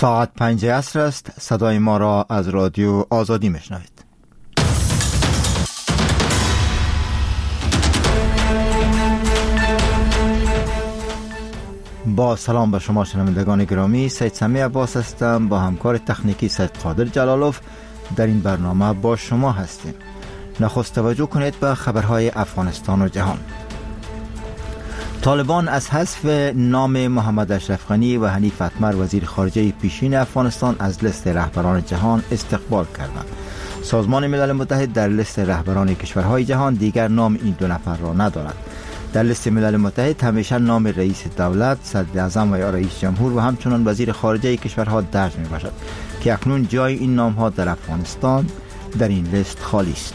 ساعت 5 عصر است. صدای ما را از رادیو آزادی میشنوید. با سلام به شما شنوندگان گرامی، سید سمیع عباس هستم. با همکار تکنیکی سید قادر جلالوف در این برنامه با شما هستیم. نخست توجه کنید به خبرهای افغانستان و جهان. طالبان از حذف نام محمد اشرف غنی و حنیف اتمر وزیر خارجه پیشین افغانستان از لیست رهبران جهان استقبال کردند. سازمان ملل متحد در لیست رهبران کشورهای جهان دیگر نام این دو نفر را ندارد. در لیست ملل متحد همیشه نام رئیس دولت، صدر اعظم و یا رئیس جمهور و همچنان وزیر خارجه کشورها درج می باشد که اکنون جای این نام ها در افغانستان در این لیست خالی است.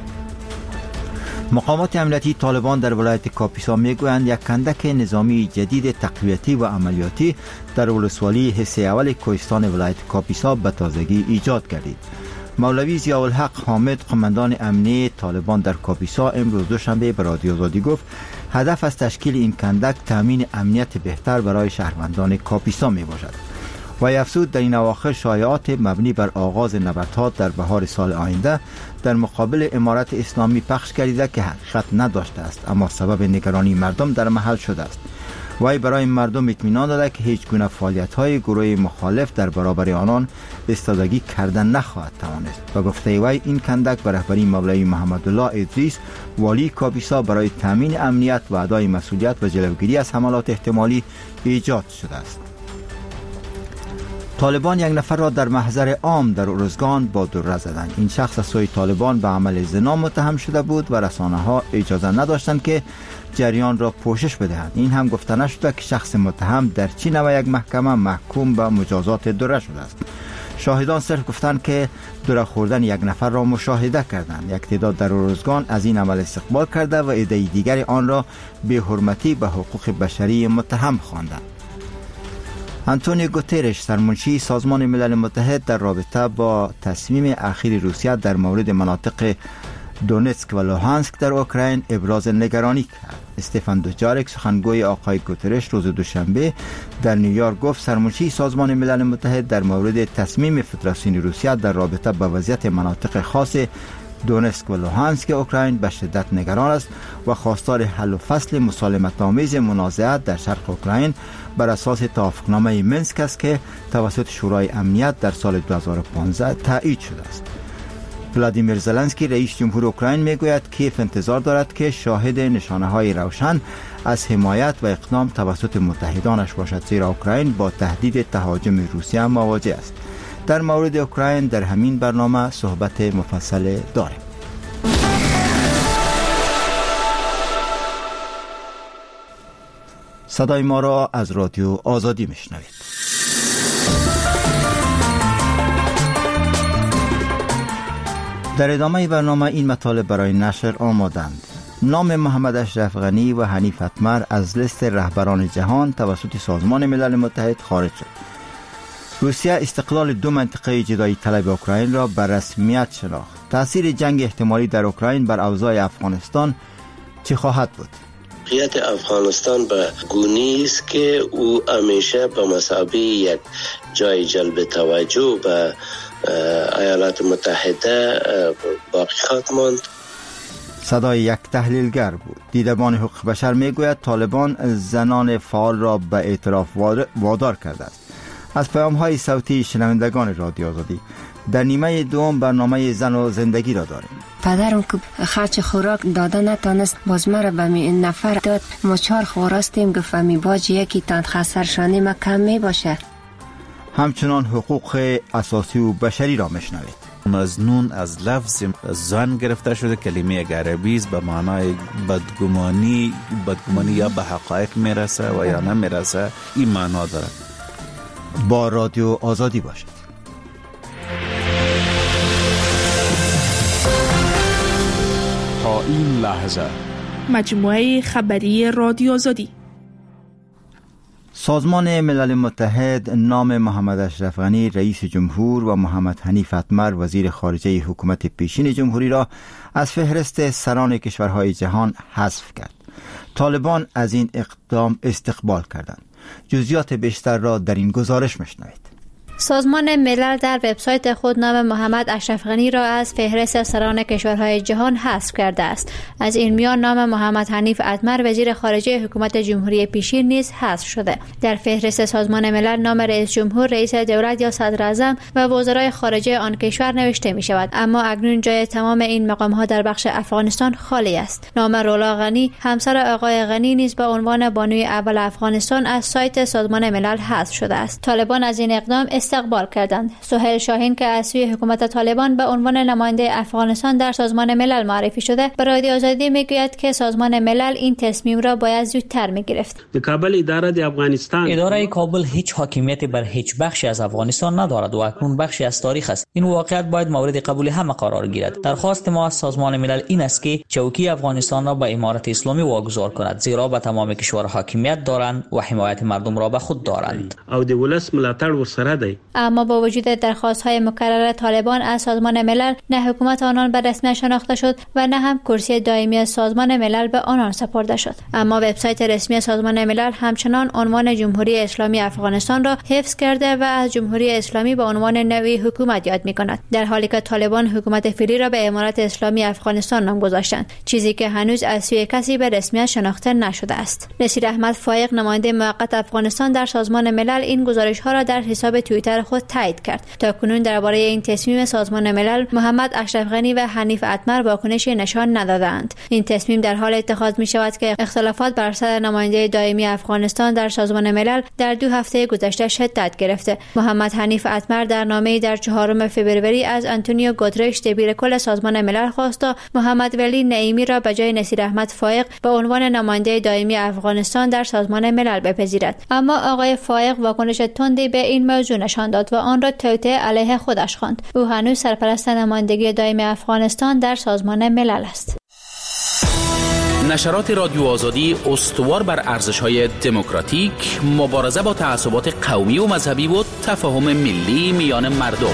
مقامات امنیتی طالبان در ولایت کاپیسا میگویند یک کندک نظامی جدید تقویتی و عملیاتی در ولسوالی حصه اول کوهستان ولایت کاپیسا به تازگی ایجاد گردید. مولوی ضیاءالحق حامد، قماندان امنی طالبان در کاپیسا، امروز دوشنبه به رادیو آزادی گفت هدف از تشکیل این کندک تامین امنیت بهتر برای شهروندان کاپیسا می باشد. و افزود در این اواخر شایعات مبنی بر آغاز نبردها در بهار سال آینده در مقابل امارت اسلامی پخش گردیده که حقیقت نداشته است، اما سبب نگرانی مردم در محل شده است. وی برای مردم اطمینان داده که هیچ گونه فعالیت‌های گروه مخالف در برابر آنان ایستادگی کردن نخواهد توانست. و گفته وی این کندک به رهبری مولوی محمدالله ادریس والی کاپیسا برای تامین امنیت و ادای مسئولیت و جلوگیری از حملات احتمالی ایجاد شده است. طالبان یک نفر را در محضر عام در ارزگان با دره زدند. این شخص از سوی طالبان به عمل زنا متهم شده بود و رسانه‌ها اجازه نداشتند که جریان را پوشش بدهند. این هم گفته نشده که شخص متهم در چین و یک محکمه محکوم به مجازات دره شده است. شاهدان صرف گفتند که دره خوردن یک نفر را مشاهده کردند. یک تعداد در ارزگان از این عمل استقبال کرده و عده دیگر آن را بی‌حرمتی به حقوق بشری متهم خواندند. آنتونیو گوترش، سرمنشی سازمان ملل متحد، در رابطه با تصمیم اخیر روسیه در مورد مناطق دونتسک و لوهانسک در اوکراین ابراز نگرانی کرد. استفان دوجارک، سخنگوی آقای گوترش، روز دوشنبه در نیویورک گفت سرمنشی سازمان ملل متحد در مورد تصمیم فدراسیون روسیه در رابطه با وضعیت مناطق خاص دونتسک و لوهانسک اوکراین به شدت نگران است و خواستار حل و فصل مسالمت‌آمیز منازعات در شرق اوکراین بر اساس توافقنامه منسک است که توسط شورای امنیت در سال 2015 تایید شده است. ولادیمیر زلنسکی، رئیس جمهور اوکراین، میگوید کیف انتظار دارد که شاهد نشانه‌های روشن از حمایت و اقدام توسط متحدانش باشد، زیرا اوکراین با تهدید تهاجم روسیه مواجه است. در مورد اوکراین در همین برنامه صحبت مفصل داریم. صدای ما را از رادیو آزادی میشنوید. در ادامه برنامه این مطالب برای نشر آمادند. نام محمد اشرف غنی و حنیف اتمر از لیست رهبران جهان توسط سازمان ملل متحد خارج شد. روسیه استقلال دو منطقه جدایی طلب اوکراین را به رسمیت شناخت. تأثیر جنگ احتمالی در اوکراین بر اوضاع افغانستان چه خواهد بود؟ موقعیت افغانستان به گونی است که او همیشه به مثابه یک جای جلب توجه به ایالات متحده باقی خواهد ماند. صدای یک تحلیلگر بود. دیدبان حقوق بشر میگوید طالبان زنان فعال را به اعتراف وادار کرده است. از پیام‌های صوتی شنوندگان رادیو آزادی در نیمه دوم برنامه زن و زندگی را داریم. پدرم که خرچ خوراک داده نتانست، باز مرا به این نفر داد. ما 4 خواستیم، گفتم باج یکی تان خسرشانی ما کم می باشه. همچنان حقوق اساسی و بشری را میشنوید. مظنون از لفظ زن گرفته شده، کلمه عربی است به معنای بدگمانی یا به حقایق میرسه و یا نمیرسه، این معنا داره. با رادیو آزادی باشید. تا این لحظه مجموعه خبری رادیو آزادی. سازمان ملل متحد نام محمد اشرف غنی رئیس جمهور و محمد حنیف اتمر وزیر خارجه حکومت پیشین جمهوری را از فهرست سران کشورهای جهان حذف کرد. طالبان از این اقدام استقبال کردند. جزئیات بیشتر را در این گزارش میشنوید. سازمان ملل در وبسایت خود نام محمد اشرف غنی را از فهرست سران کشورهای جهان حذف کرده است. از این میان نام محمد حنیف اتمر وزیر خارجه حکومت جمهوری پیشین نیز حذف شده. در فهرست سازمان ملل نام رئیس جمهور، رئیس دولت یا صدر اعظم و وزرای خارجه آن کشور نوشته می شود، اما اکنون جای تمام این مقام ها در بخش افغانستان خالی است. نام رولا غنی، همسر آقای غنی، نیز با عنوان بانوی اول افغانستان از سایت سازمان ملل حذف شده است. طالبان از این اقدام استقبال کردند. سهیل شاهین که از سوی حکومت طالبان به عنوان نماینده افغانستان در سازمان ملل معرفی شده، به رادیو آزادی میگوید که سازمان ملل این تصمیم را باید زودتر میگرفت. کابل اداره کابل هیچ حاکمیتی بر هیچ بخشی از افغانستان ندارد و اکنون بخشی از تاریخ است. این واقعیت باید مورد قبول همه قرار گیرد. درخواست ما از سازمان ملل این است که چوکی افغانستان را به امارت اسلامی واگذار کند، زیرا به تمام کشور حاکمیت دارند و حمایت مردم را به خود دارند. او د ولس ملاتړ ورسره دی. اما با وجود درخواست‌های مکرر طالبان از سازمان ملل، نه حکومت آنان به رسمیت شناخته شد و نه هم کرسی دائمی سازمان ملل به آنان سپرده شد. اما وبسایت رسمی سازمان ملل همچنان عنوان جمهوری اسلامی افغانستان را حفظ کرده و از جمهوری اسلامی به عنوان نوعی حکومت یاد می‌کند، در حالی که طالبان حکومت فعلی را به امارت اسلامی افغانستان نام گذاشتند، چیزی که هنوز از سوی کسی به رسمیت شناخته نشده است. نصیر احمد فایق، نماینده موقت افغانستان در سازمان ملل، این گزارش‌ها را در حساب توییتر خود تایید کرد. تاکنون درباره این تصمیم سازمان ملل، محمد اشرف غنی و حنیف اتمر واکنشی نشان ندادند. این تصمیم در حال اتخاذ می‌شود که اختلافات بر سر نماینده دائمی افغانستان در سازمان ملل در 2 هفته گذشته شدت گرفته. محمد حنیف اتمر در نامه‌ای در 4 فوریه از آنتونیو گوترش، دبیر کل سازمان ملل، خواست تا محمد ولی نعیمی را به جای نصیر احمد فایق به عنوان نماینده دائمی افغانستان در سازمان ملل بپذیرد. اما آقای فایق واکنش تندی به این موضوع نشان داد و آن را توطئه علیه خودش خواند. او هنوز سرپرست نمایندگی دائمی افغانستان در سازمان ملل است. نشرات رادیو آزادی استوار بر ارزش‌های دموکراتیک، مبارزه با تعصبات قومی و مذهبی و تفاهم ملی میان مردم.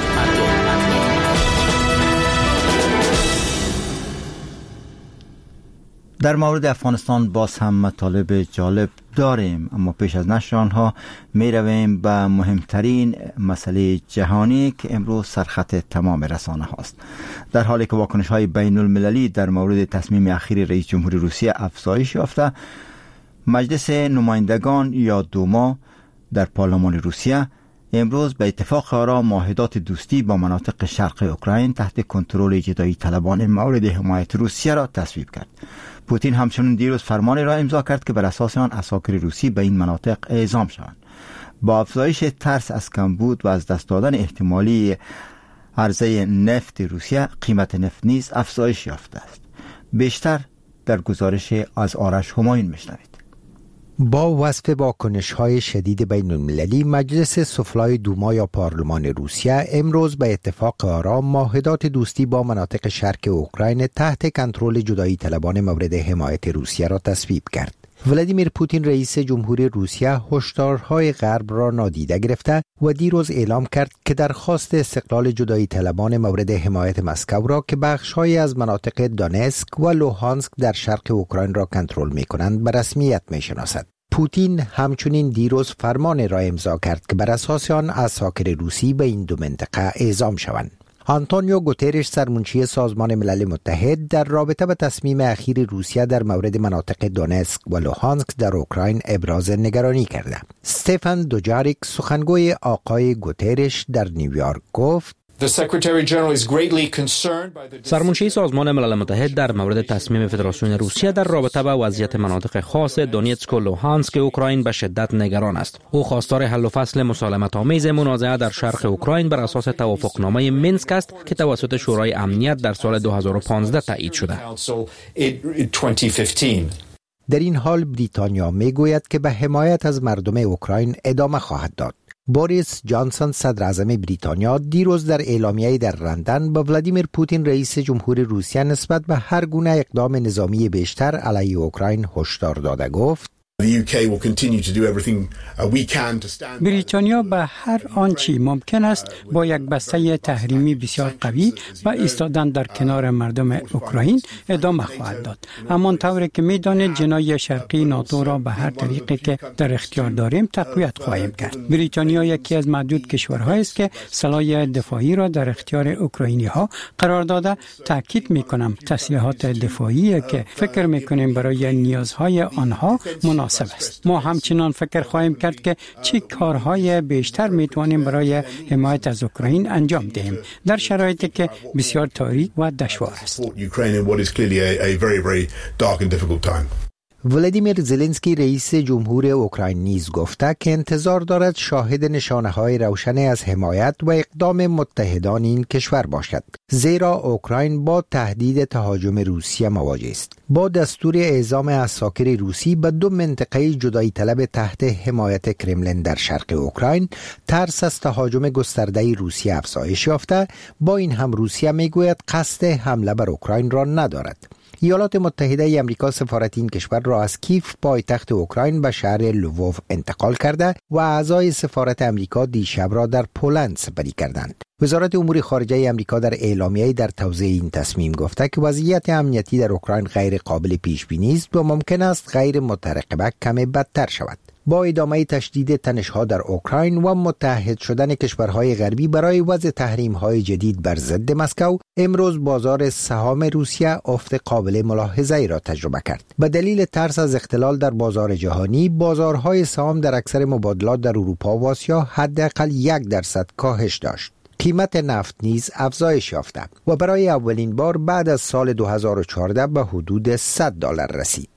در مورد افغانستان باز هم مطالب جالب داریم، اما پیش از نشر آنها می رویم به مهمترین مسئله جهانی که امروز سرخط تمام رسانه هاست. در حالی که واکنش های بین المللی در مورد تصمیم اخیر رئیس جمهوری روسیه افزایش یافته، مجلس نمایندگان یا دوما در پارلمان روسیه امروز به اتفاق آرا معاهدات دوستی با مناطق شرق اوکراین تحت کنترل جدایی طلبان مورد حمایت روسیه را تصویب کرد. پوتین همچنین دیروز فرمانی را امضا کرد که بر اساس آن عساکر روسی به این مناطق اعزام شوند. با افزایش ترس از کمبود و از دست دادن احتمالی عرضه نفت روسیه، قیمت نفت نیز افزایش یافته است. بیشتر در گزارش از آرش همایون میشنوید. با وصف واکنش‌های شدید بین المللی، مجلس سفلای دوما یا پارلمان روسیه امروز به اتفاق آرا معاهدات دوستی با مناطق شرق اوکراین تحت کنترل جدایی طلبان مورد حمایت روسیه را تصویب کرد. ولادیمیر پوتین رئیس جمهوری روسیه هشدارهای غرب را نادیده گرفته و دیروز اعلام کرد که درخواست استقلال جدایی طلبان مورد حمایت مسکو را که بخش‌هایی از مناطق دونتسک و لوهانسک در شرق اوکراین را کنترل می‌کنند به رسمیت می‌شناسد. پوتین همچنین دیروز فرمان را امضا کرد که بر اساس آن عساکر روسی به این 2 منطقه اعزام شوند. آنتونیو گوترش، سرمنشی سازمان ملل متحد، در رابطه با تصمیم اخیر روسیه در مورد مناطق دونتسک و لوهانسک در اوکراین ابراز نگرانی کرده. استفان دوجاریک، سخنگوی آقای گوترش، در نیویورک گفت: سرمنشی سازمان ملل متحد در مورد تصمیم فدراسیون روسیه در رابطه با وضعیت مناطق خاص دونتسک و لوهانسک اوکراین به شدت نگران است. او خواستار حل و فصل مسالمت‌آمیز منازعه در شرق اوکراین بر اساس توافقنامه مینسک است که توسط شورای امنیت در سال 2015 تایید شده. در این حال بریتانیا میگوید که به حمایت از مردم اوکراین ادامه خواهد داد. بوریس جانسون، صدر اعظم بریتانیا، دیروز در اعلامیه‌ای در لندن با ولادیمیر پوتین رئیس جمهوری روسیه نسبت به هر گونه اقدام نظامی بیشتر علیه اوکراین هشدار داده گفت: بریتانیا به هر آنچه ممکن است با یک بسته تحریمی بسیار قوی و ایستادن در کنار مردم اوکراین ادامه خواهد داد. همانطور که می‌دانید جناح شرقی ناتو را به هر طریقی که در اختیار داریم تقویت خواهیم کرد. بریتانیا یکی از معدود کشورهایی است که سلاح دفاعی را در اختیار اوکراینی‌ها قرار داده. تاکید می‌کنم تسلیحات دفاعی که فکر می‌کنیم برای نیازهای آنها مناسب است. ما همچنان فکر خواهیم کرد که چه کارهای بیشتر می‌توانیم برای حمایت از اوکراین انجام دهیم در شرایطی که بسیار تاریک و دشوار است. ولادیمیر زلنسکی رئیس جمهور اوکراین نیز گفته که انتظار دارد شاهد نشانه‌های روشن از حمایت و اقدام متحدان این کشور باشد، زیرا اوکراین با تهدید تهاجم روسیه مواجه است. با دستور اعزام عساکر روسی به 2 منطقه جدایی طلب تحت حمایت کرملین در شرق اوکراین، ترس از تهاجم گسترده روسیه افزایش یافته. با این هم روسیه میگوید قصد حمله بر اوکراین را ندارد. ایالات متحده ای آمریکا سفارت این کشور را از کیف پایتخت اوکراین به شهر لووو انتقال کرده و اعضای سفارت آمریکا دیشب را در پولند سپری کردند. وزارت امور خارجه آمریکا در اعلامیه‌ای در توضیح این تصمیم گفته که وضعیت امنیتی در اوکراین غیر قابل پیش بینی است و ممکن است غیر مترقبه کمی بدتر شود. با ادامه تشدید تنش‌ها در اوکراین و متحد شدن کشورهای غربی برای وضع تحریم‌های جدید بر ضد مسکو، امروز بازار سهام روسیه افت قابل ملاحظه‌ای را تجربه کرد. به دلیل ترس از اختلال در بازار جهانی، بازارهای سهام در اکثر مبادلات در اروپا و آسیا حداقل 1% کاهش داشت. قیمت نفت نیز افزایش یافته و برای اولین بار بعد از سال 2014 به حدود $100 رسید.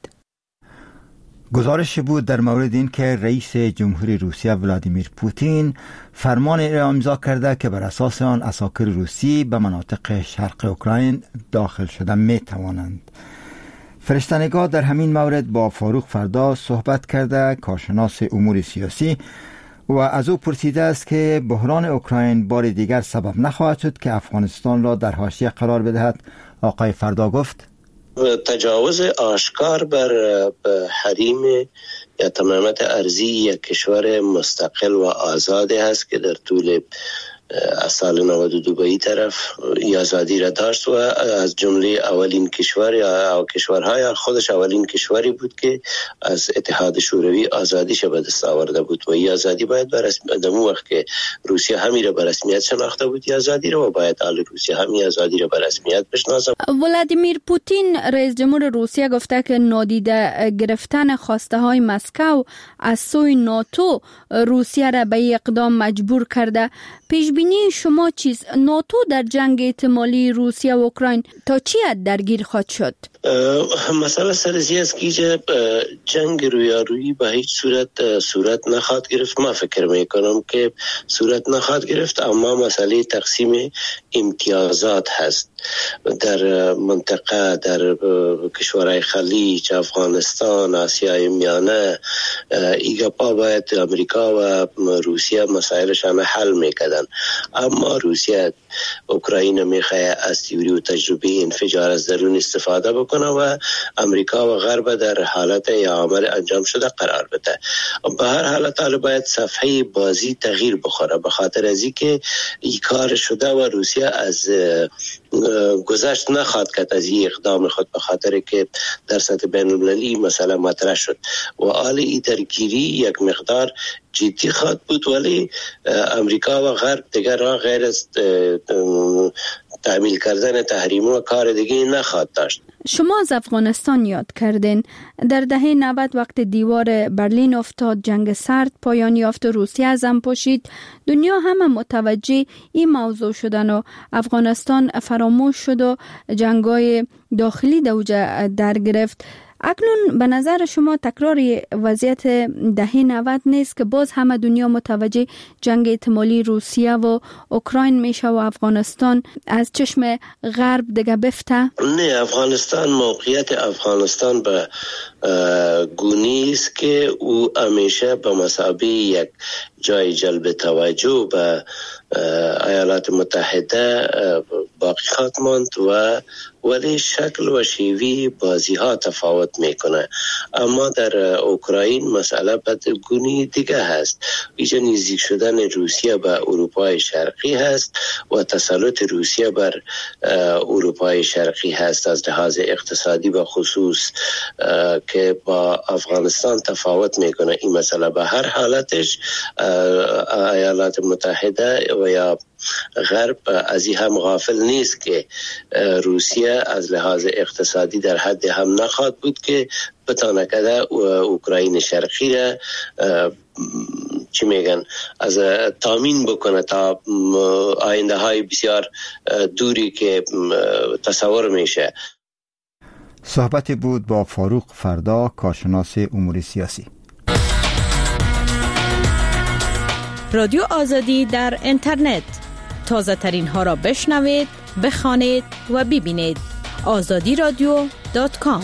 گزارش بود در مورد این که رئیس جمهوری روسیه ولادیمیر پوتین فرمان را امضا کرده که بر اساس آن عساکر روسی به مناطق شرق اوکراین داخل شده می توانند. فرشته‌نگاه در همین مورد با فاروق فردا صحبت کرده، کارشناس امور سیاسی، و از او پرسیده است که بحران اوکراین بار دیگر سبب نخواهد شد که افغانستان را در حاشیه قرار بدهد. آقای فردا گفت تجاوز آشکار بر حریم یا تمامیت ارضی یک کشور مستقل و آزاد هست که در طول از سال 92 به این طرف آزادی را داشت و از جمله اولین کشور یا کشورهای خودش اولین کشوری بود که از اتحاد شوروی آزادیش به دست آورده بود و این آزادی باید در وقت که روسیه همین را به رسمیت شناخته بود آزادی را و باید روسیه همین آزادی را به رسمیت بشناسه. ولادیمیر پوتین رئیس جمهور روسیه گفته که نادیده گرفتن خواسته های مسکو از سوی ناتو روسیه را به اقدام مجبور کرده. پیش بینی شما چیست؟ ناتو در جنگ احتمالی روسیه و اوکراین تا چی حد درگیر خواهد شد؟ مسئله سرزی است که جنگ رویارویی به هیچ صورت نخواهد گرفت. ما فکر میکنم که صورت نخواهد گرفت، اما مسئله تقسیم امتیازات هست در منطقه، در کشورهای خلیج، افغانستان، آسیای میانه. ایگاپا باید امریکا و روسیه مسائلشان حل میکردن، اما روسیه اوکراین میخواه از تئوری و تجربه انفجار از درون استفاده بکنه و امریکا و غرب در حالت عمل انجام شده قرار بده. به هر حالت باید صفحه بازی تغییر بخوره، به خاطر از اینکه این کار شده و روسیه از گذشت نخواهد کرد از این اقدام خود، به خاطر که در سطح بین المللی مسئله مطرح شد و این درگیری یک مقدار جدی خواهد بود، ولی امریکا و غرب دیگر راه غیر از تعمیل کردن تحریم و کار دیگه نخواهد داشت. شما از افغانستان یاد کردین. در دهه 90 وقت دیوار برلین افتاد، جنگ سرد پایان یافت، روسیه از هم پاشید، دنیا همه متوجه این موضوع شدن و افغانستان فراموش شد و جنگای داخلی دوجه در گرفت. اکنون به نظر شما تکرار وضعیت دهه 90 نیست که باز همه دنیا متوجه جنگ احتمالی روسیه و اوکراین میشه و افغانستان از چشم غرب دیگه بفته؟ نه، افغانستان، موقعیت افغانستان به گونی است که او همیشه به مثابه جای جلب توجه به ایالات متحده باقی خواهد ماند ولی شکل و شیوه بازی ها تفاوت میکنه. اما در اوکراین مسئله بدگونی دیگه هست. اینجا نزدیک شدن روسیه به اروپای شرقی هست و تسلط روسیه بر اروپای شرقی هست از لحاظ اقتصادی به خصوص که با افغانستان تفاوت میکنه. این مسئله به هر حالتش ایالات متحده و یا غرب از این هم غافل نیست که روسیه از لحاظ اقتصادی در حد هم نخواهد بود که بتانه کده اوکراین شرقی را چی میگن از تامین بکنه تا آینده های بسیار دوری که تصور میشه. صحبتی بود با فاروق فردا، کارشناس امور سیاسی. رادیو آزادی در اینترنت، تازه ترین ها را بشنوید، بخوانید و ببینید. azadiradio.com.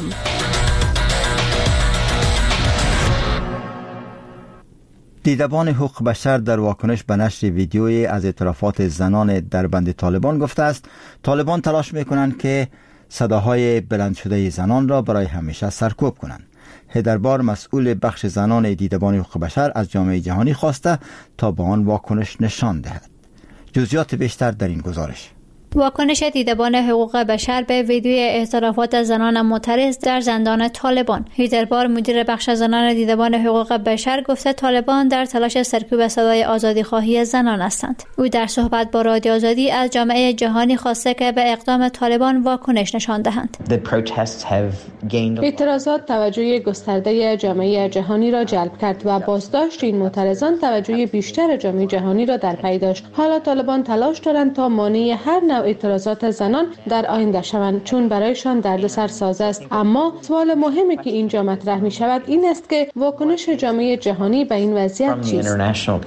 دیدبان حقوق بشر در واکنش به نشر ویدیویی از اعترافات زنان در بند طالبان گفته است طالبان تلاش میکنند که صداهای بلند شده زنان را برای همیشه سرکوب کنند. هیدربار مسئول بخش زنان دیدبان حقوق بشر از جامعه جهانی خواسته تا به آن واکنش نشان دهد. جزئیات بیشتر در این گزارش. واکنش دیدبان حقوق بشر به ویدیوی اعترافات زنان معترض در زندان طالبان. هیدربار مدیر بخش زنان دیدبان حقوق بشر گفته طالبان در تلاش سرکوب صدای آزادیخواهی زنان هستند. او در صحبت با رادیو آزادی از جامعه جهانی خواسته که به اقدام طالبان واکنش نشان دهند. اعتراضات توجه گسترده جامعه جهانی را جلب کرد و بازداشت این معترضان توجه بیشتر جامعه جهانی را در پی داشت. حالا طالبان تلاش دارند تا مانع هر نوع اعتراضات زنان در آینده شوند چون برایشان دردسر ساز است. اما سوال مهمی که اینجا مطرح می شود این است که واکنش جامعه جهانی به این وضعیت چیست؟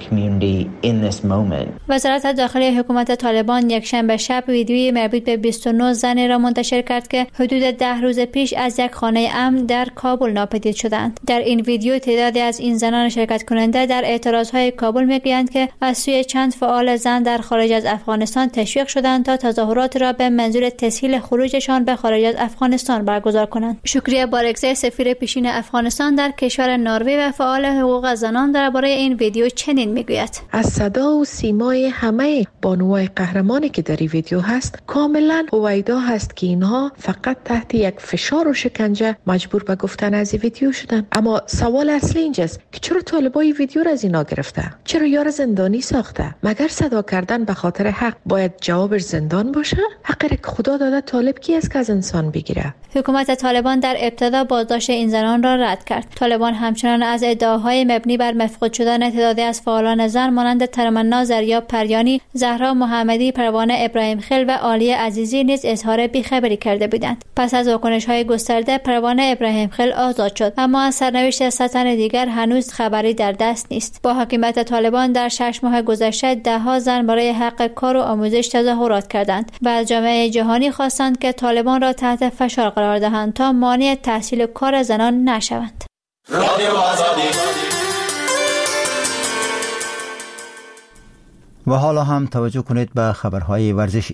وزارت داخلی حکومت طالبان یکشنبه شب ویدیویی مربوط به 29 زن را منتشر کرد که حدود 10 روز پیش از یک خانه امن در کابل ناپدید شدند. در این ویدیو تعدادی از این زنان شرکت کننده در اعتراضهای کابل میگویند که از سوی چند فعال زن در خارج از افغانستان تشویق شدند تا تظاهرات را به منظور تسهیل خروجشان به خارج از افغانستان برگزار کنند. شکریه بارگزای سفیر پیشین افغانستان در کشور نروژ و فعال حقوق زنان درباره این ویدیو چنین میگوید: از صدا و سیمای همه بانوای قهرمانی که در این ویدیو هست کاملا هویدا هست که اینها فقط تحت یک فشار و شکنجه مجبور به گفتن از این ویدیو شدن. اما سوال اصلی اینجاست که چرا طالبای ویدیو را از اینا گرفته؟ چرا یار زندانی ساخته؟ مگر صدا کردن به خاطر حق باید جوابش زندان باشه؟ حقی که خدا داده طالب کی است که از انسان بگیره؟ حکومت طالبان در ابتدا بازداشت این زنان را رد کرد. طالبان همچنان از ادعاهای مبنی بر مفقود شدن تعدادی از فعالان زن مانند ترمنا زریاب پریانی، زهرا محمدی، پروانه ابراهیم خیل و عالیه عزیزی نیز اظهار بیخبری کرده بودند. پس از واکنش‌های گسترده پروانه ابراهیم خیل آزاد شد، اما از سرنوشت 100 تن دیگر هنوز خبری در دست نیست. با حاکمیت طالبان در 6 ماه گذشته 10 زن برای حق کار و آموزش تظاهرات کردند و از جامعه جهانی خواستند که طالبان را تحت فشار قرار دهند تا مانع تحصیل کار زنان نشوند. و حالا هم توجه کنید به خبرهای ورزشی.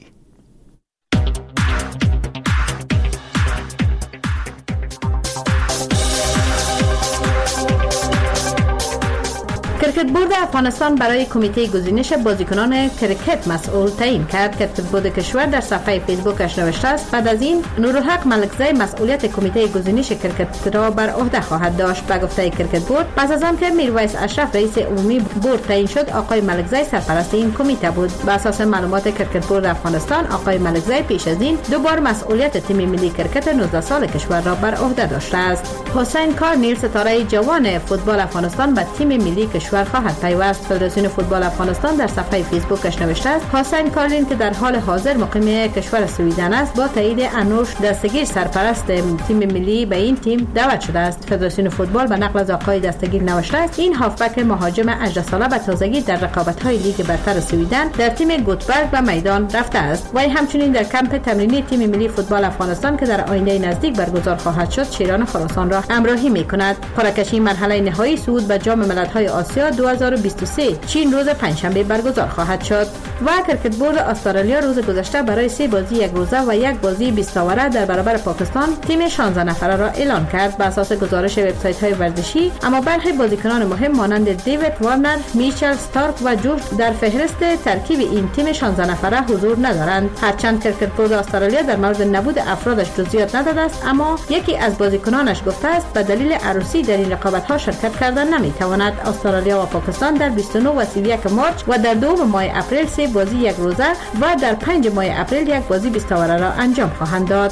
کرکت بورد افغانستان برای کمیته گزینش بازیکنان کرکت مسئول تعیین کرد. کرکت بورد کشور در صفحه فیسبوکش نوشته است بعد از این نورالحق ملکزی مسئولیت کمیته گزینش کرکت را بر عهده خواهد داشت. به گفته کرکت بورد پس از آن که میرویس اشرف رئیس عمومی بورد تعیین شد، آقای ملکزی سرپرست این کمیته بود. بر اساس معلومات کرکت بورد افغانستان، آقای ملکزی پیش از این 2 بار مسئولیت تیم ملی کرکت 19 سال کشور را بر عهده داشته است. حسین کارنیل ستاره جوان فوتبال افغانستان به تیم ملی کشور خواهد پیوست. فدراسیون فوتبال افغانستان در صفحه فیسبوکش نوشته است حسین کارلین که در حال حاضر مقیم کشور سویدن است با تایید انوش دستگیر سرپرست تیم ملی به این تیم دعوت شده است. فدراسیون فوتبال به نقل از آقای دستگیر نوشته است این هافبک مهاجم 18 ساله به تازگی در رقابت‌های لیگ برتر سویدن در تیم گوتبرگ به میدان رفته است. وی همچنین در کمپ تمرینی تیم ملی فوتبال افغانستان که در آینده نزدیک برگزار خواهد شد شیران خراسان را همراهی می‌کند. قرعه‌کشی مرحله نهایی صعود به جام ملت‌های آسیا 2023 چین روز پنجشنبه برگزار خواهد شد. و کرکت بورد استرالیا روز گذشته برای 3 بازی یک روزه و 1 بازی 20 اوره در برابر پاکستان تیم 16 نفره را اعلان کرد. بر اساس گزارش وبسایت‌های ورزشی، اما برخی بازیکنان مهم مانند دیوید وارنر، میچل ستارک و جورج در فهرست ترکیب این تیم 16 نفره حضور ندارند. هرچند کرکت بورد استرالیا در مورد نبود افرادش جزئیات نداده است، اما یکی از بازیکنانش گفته است به دلیل عروسی در این رقابت‌ها شرکت کردن نمی‌تواند. استرالیا و پاکستان در 29 و 31 مارچ و در 2 ماه اپریل 3 بازی یک روزه و در 5 ماه اپریل 1 بازی 20 اوره را انجام خواهند داد.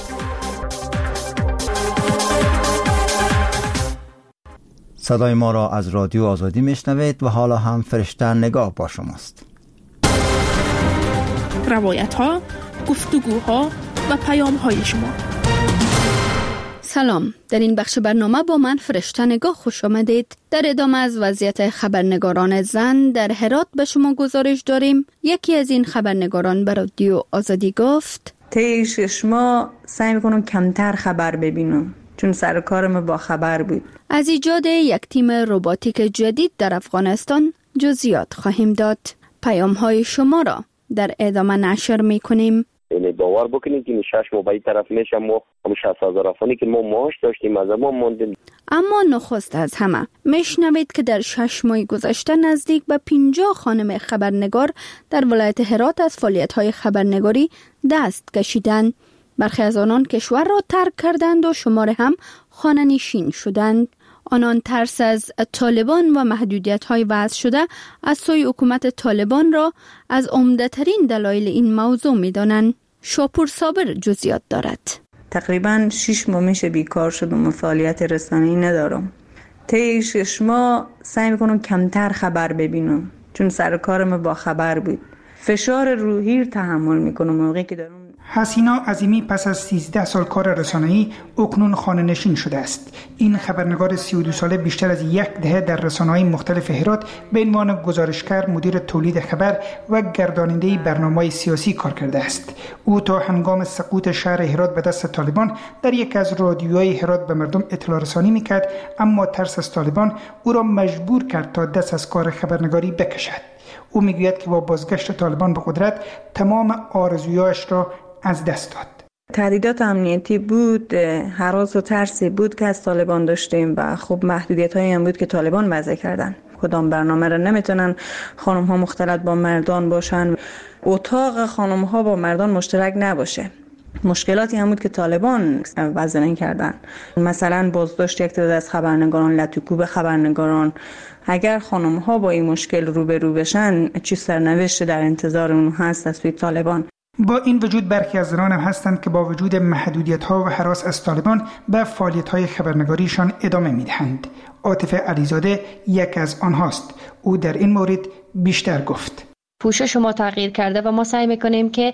صدای ما را از رادیو آزادی میشنوید و حالا هم فرشته نگاه با شماست. روایت‌ها، گفتگوها و پیام‌های شما. سلام، در این بخش برنامه با من فرشته نگاه خوش آمدید. در ادامه از وضعیت خبرنگاران زن در هرات به شما گزارش داریم. یکی از این خبرنگاران به رادیو آزادی گفت: طی 6 ماه سعی میکنم کمتر خبر ببینم چون سر کارم با خبر بود. از ایجاد یک تیم رباتیک جدید در افغانستان جزئیات خواهیم داد. پیام‌های شما را در ادامه نشر میکنیم. یعنی باور بکنید که 6 ماه به طرف میشم ما 60,000 افغانی که ما معاش داشتیم از ما موندیم. اما نخست از همه میشنوید که در 6 ماه گذشته نزدیک به 50 خانم خبرنگار در ولایت هرات از فعالیت‌های خبرنگاری دست کشیدند. برخی از آنان کشور را ترک کردند و شمار هم خانه نشین شدند. آنان ترس از طالبان و محدودیت‌های وضع شده از سوی حکومت طالبان را از عمده‌ترین دلایل این موضوع می‌دانند. شاپور صابر جزئیات دارد. تقریباً 6 ماه میشه بیکار شدم و فعالیت رسانه‌ای ندارم. طی 6 ماه سعی می‌کنم کمتر خبر ببینم چون سر کارم با خبر بود. فشار روحی تحمل می‌کنم موقعی که دارم. حسینا عظیمی پس از 13 سال کار رسانه‌ای اکنون خانه نشین شده است. این خبرنگار 32 ساله بیشتر از 1 دهه در رسانه‌های مختلف هرات به عنوان گزارشگر، مدیر تولید خبر و گرداننده برنامه‌های سیاسی کار کرده است. او تا هنگام سقوط شهر هرات به دست طالبان در یک از رادیوهای هرات به مردم اطلاع رسانی می‌کرد، اما ترس از طالبان او را مجبور کرد تا دست از کار خبرنگاری بکشد. او میگوید که با بازگشت طالبان به قدرت تمام آرزویاش را از دست داد. تهدیدات امنیتی بود، هراس و ترسی بود که از طالبان داشتیم و خب محدودیت‌هایی هم بود که طالبان وضع کردن. کدام برنامه را نمیتونن خانم‌ها مختلط با مردان باشن، اتاق خانم‌ها با مردان مشترک نباشه. مشکلاتی هم بود که طالبان وضع کردن، مثلا بازداشت یک تعداد از خبرنگاران، لطوکوب خبرنگاران. اگر خانم‌ها با این مشکل روبرو بشن چه سرنوشت در انتظار اون هست از سوی طالبان. با این وجود برخی از زنان هم هستند که با وجود محدودیت‌ها و هراس از طالبان به فعالیت‌های خبرنگاریشان ادامه می‌دهند. عاطف علیزاده یک از آنهاست. او در این مورد بیشتر گفت: پوشش ما تغییر کرده و ما سعی میکنیم که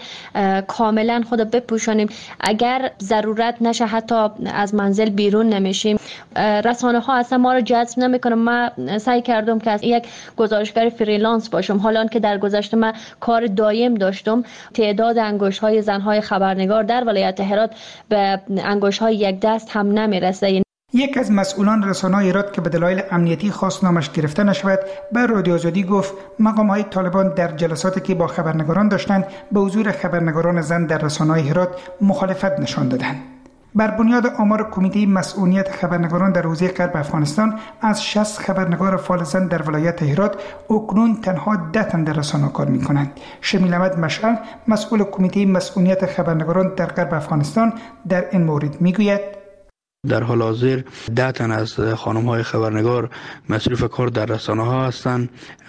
کاملا خود بپوشانیم. اگر ضرورت نشه حتی از منزل بیرون نمیشیم. رسانه ها اصلا ما رو جذب نمیکنه. من سعی کردم که از یک گزارشگر فریلنس باشم، حالا که در گذشته من کار دایم داشتم. تعداد انگشت های زن های خبرنگار در ولایت هرات به انگشت های یک دست هم نمیرسه. یک از مسئولان رسانه‌های هرات که به دلایل امنیتی خواست نامش گرفته نشود به رادیو آزادی گفت مقام‌های طالبان در جلساتی که با خبرنگاران داشتند به حضور خبرنگاران زن در رسانه‌های هرات مخالفت نشان دادند. بر بنیاد آمار کمیته مسئولیت خبرنگاران در حوزه غرب افغانستان از 60 خبرنگار فعال زن در ولایت هرات اکنون تنها 10 تن در رسانه کار می‌کنند. شمیل احمد مشعل مسئول کمیته مسئولیت خبرنگاران در غرب افغانستان در این مورد می‌گوید: در حال حاضر 10 تن از خانم‌های خبرنگار مصروف کار در رسانه‌ها هستند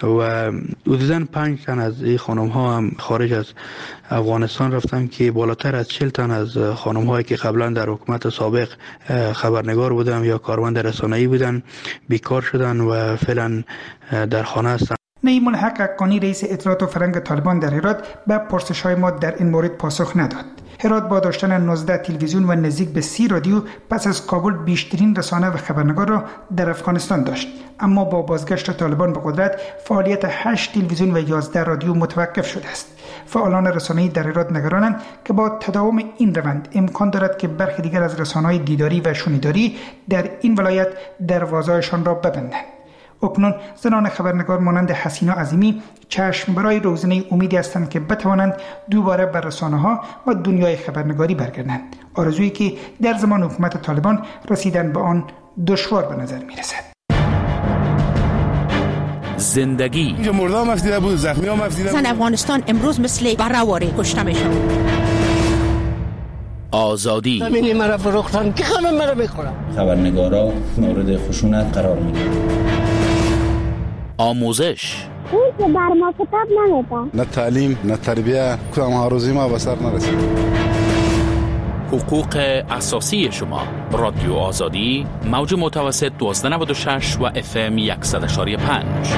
و حدوداً 5 تن از این خانم‌ها هم خارج از افغانستان رفتن که بالاتر از 40 تن از خانم‌هایی که قبلا در حکومت سابق خبرنگار بودن یا کارمند رسانه‌ای بودن بیکار شدن و فعلا در خانه هستند. نعیم الحق حقانی رئیس اطلاعات و فرهنگ طالبان در هرات به پرسش‌های ما در این مورد پاسخ نداد. هرات با داشتن 19 تلویزیون و نزدیک به 30 رادیو پس از کابل بیشترین رسانه و خبرنگار را در افغانستان داشت، اما با بازگشت طالبان به قدرت فعالیت 8 تلویزیون و 11 رادیو متوقف شده است. فعالان رسانه‌ای در هرات نگرانند که با تداوم این روند امکان دارد که برخی دیگر از رسانه‌های دیداری و شنیداری در این ولایت دروازه‌هایشان را ببندند. اکنون زنان خبرنگار مانند حسینا عظیمی چشم برای روزنه امیدی هستند که بتوانند دوباره به رسانه‌ها و دنیای خبرنگاری برگردند. آرزویی که در زمان حکومت طالبان رسیدن به آن دشوار به نظر می‌رسد. زندگی مردم مفدیده بود، زخمی ها مفدیده بود. زن افغانستان امروز مثل بره‌واره کشته میشن. آزادی همین مرا فروختن که همه مرا میخورن. خبرنگارا مورد خشونت قرار میگیرن. آموزش اون که بر ما کتاب نمیده. نه تعلیم نه تربیه، کدام هاروزی ما به سر نرسید. حقوق اساسی شما. رادیو آزادی، موج متوسط 1296 و FM 100.5.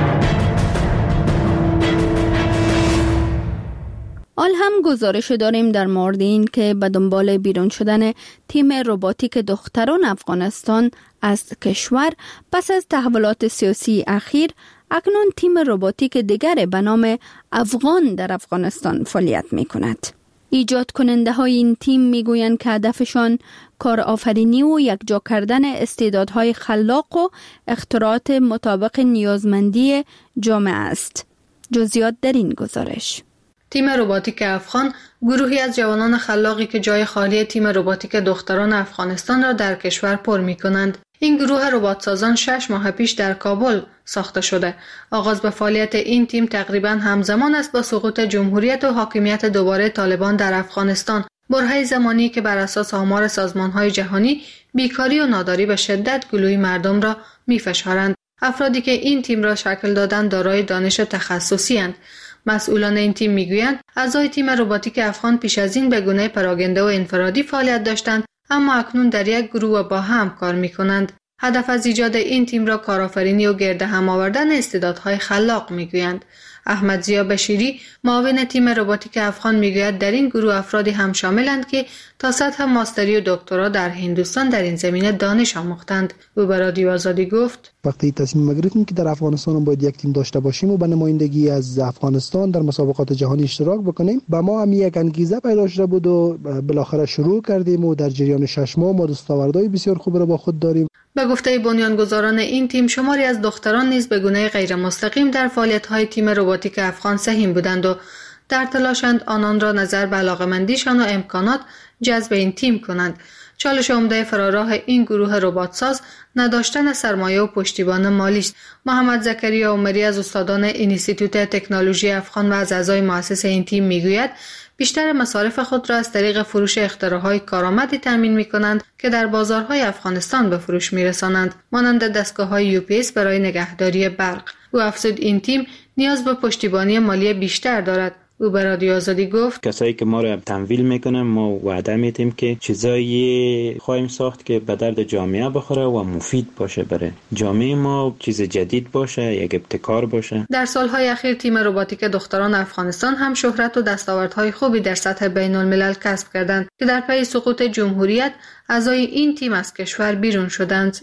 آل هم گزارش داریم در مورد این که به دنبال بیرون شدن تیم روباتیک دختران افغانستان از کشور پس از تحولات سیاسی اخیر، اکنون تیم روباتیک دیگر به نام افغان در افغانستان فعالیت می کند. ایجاد کننده های این تیم می گویند که هدفشان کارآفرینی و یکجا کردن استعدادهای خلاق و اختراعات مطابق نیازمندی جامعه است. جزئیات در این گزارش. تیم روباتیک افغان گروهی از جوانان خلاقی که جای خالی تیم روباتیک دختران افغانستان را در کشور پر می کنند. این گروه رباتسازان 6 ماه پیش در کابل ساخته شده. آغاز به فعالیت این تیم تقریباً همزمان است با سقوط جمهوریت و حاکمیت دوباره طالبان در افغانستان. برهه زمانی که بر اساس آمار سازمان‌های جهانی بیکاری و ناداری به شدت گلوی مردم را می‌فشارند. افرادی که این تیم را شکل دادند دارای دانش تخصصی اند. مسئولان این تیم میگویند اعضای تیم روباتیک افغان پیش از این به گونه پراگنده و انفرادی فعالیت داشتند، اما اکنون در یک گروه با هم کار می‌کنند. هدف از ایجاد این تیم را کارآفرینی و گرد هم آوردن استعدادهای خلاق می‌گویند. احمد ضیا بشیری، معاون تیم روباتیک افغان میگوید در این گروه افرادی هم شاملند که تا سطح ماستری و دکترا در هندوستان در این زمینه دانش آموختند. او به رادیو آزادی گفت: وقتی تصمیم گرفتیم که در افغانستان هم باید یک تیم داشته باشیم و به نمایندگی از افغانستان در مسابقات جهانی اشتراک بکنیم، با ما هم یک انگیزه پیدا شده بود و بالاخره شروع کردیم و در جریان 6 ماه ما دستاوردهای بسیار خوب را با خود داریم. به گفته بنیانگذاران این تیم، شماری از دختران نیز به گونه غیر مستقیم در فعالیت‌های تیم روباتیک افغان سهیم بودند و در تلاشند آنان را نظر به علاقه‌مندیشان و امکانات جذب این تیم کنند. چالش عمده فراراه این گروه رباتساز نداشتن سرمایه و پشتیبان مالی است. محمد زکریا عمری از استادان اینستیتوت تکنولوژی افغان و از اعضای مؤسس این تیم میگوید بیشتر مصارف خود را از طریق فروش اختراعهای کارآمدی تامین می‌کنند که در بازارهای افغانستان به فروش می‌رسانند، مانند دستگاه‌های UPS برای نگهداری برق. او افزود این تیم نیاز به پشتیبانی مالی بیشتر دارد. او به رادیو آزادی گفت: کسایی که ما رو تمویل میکنن ما وعده میدیم که چیزایی خواهیم ساخت که به درد جامعه بخوره و مفید باشه برای جامعه ما، چیز جدید باشه، یک ابتکار باشه. در سالهای اخیر تیم روباتیک دختران افغانستان هم شهرت و دستاوردهای خوبی در سطح بین الملل کسب کردند که در پی سقوط جمهوریت اعضای این تیم از کشور بیرون شدند.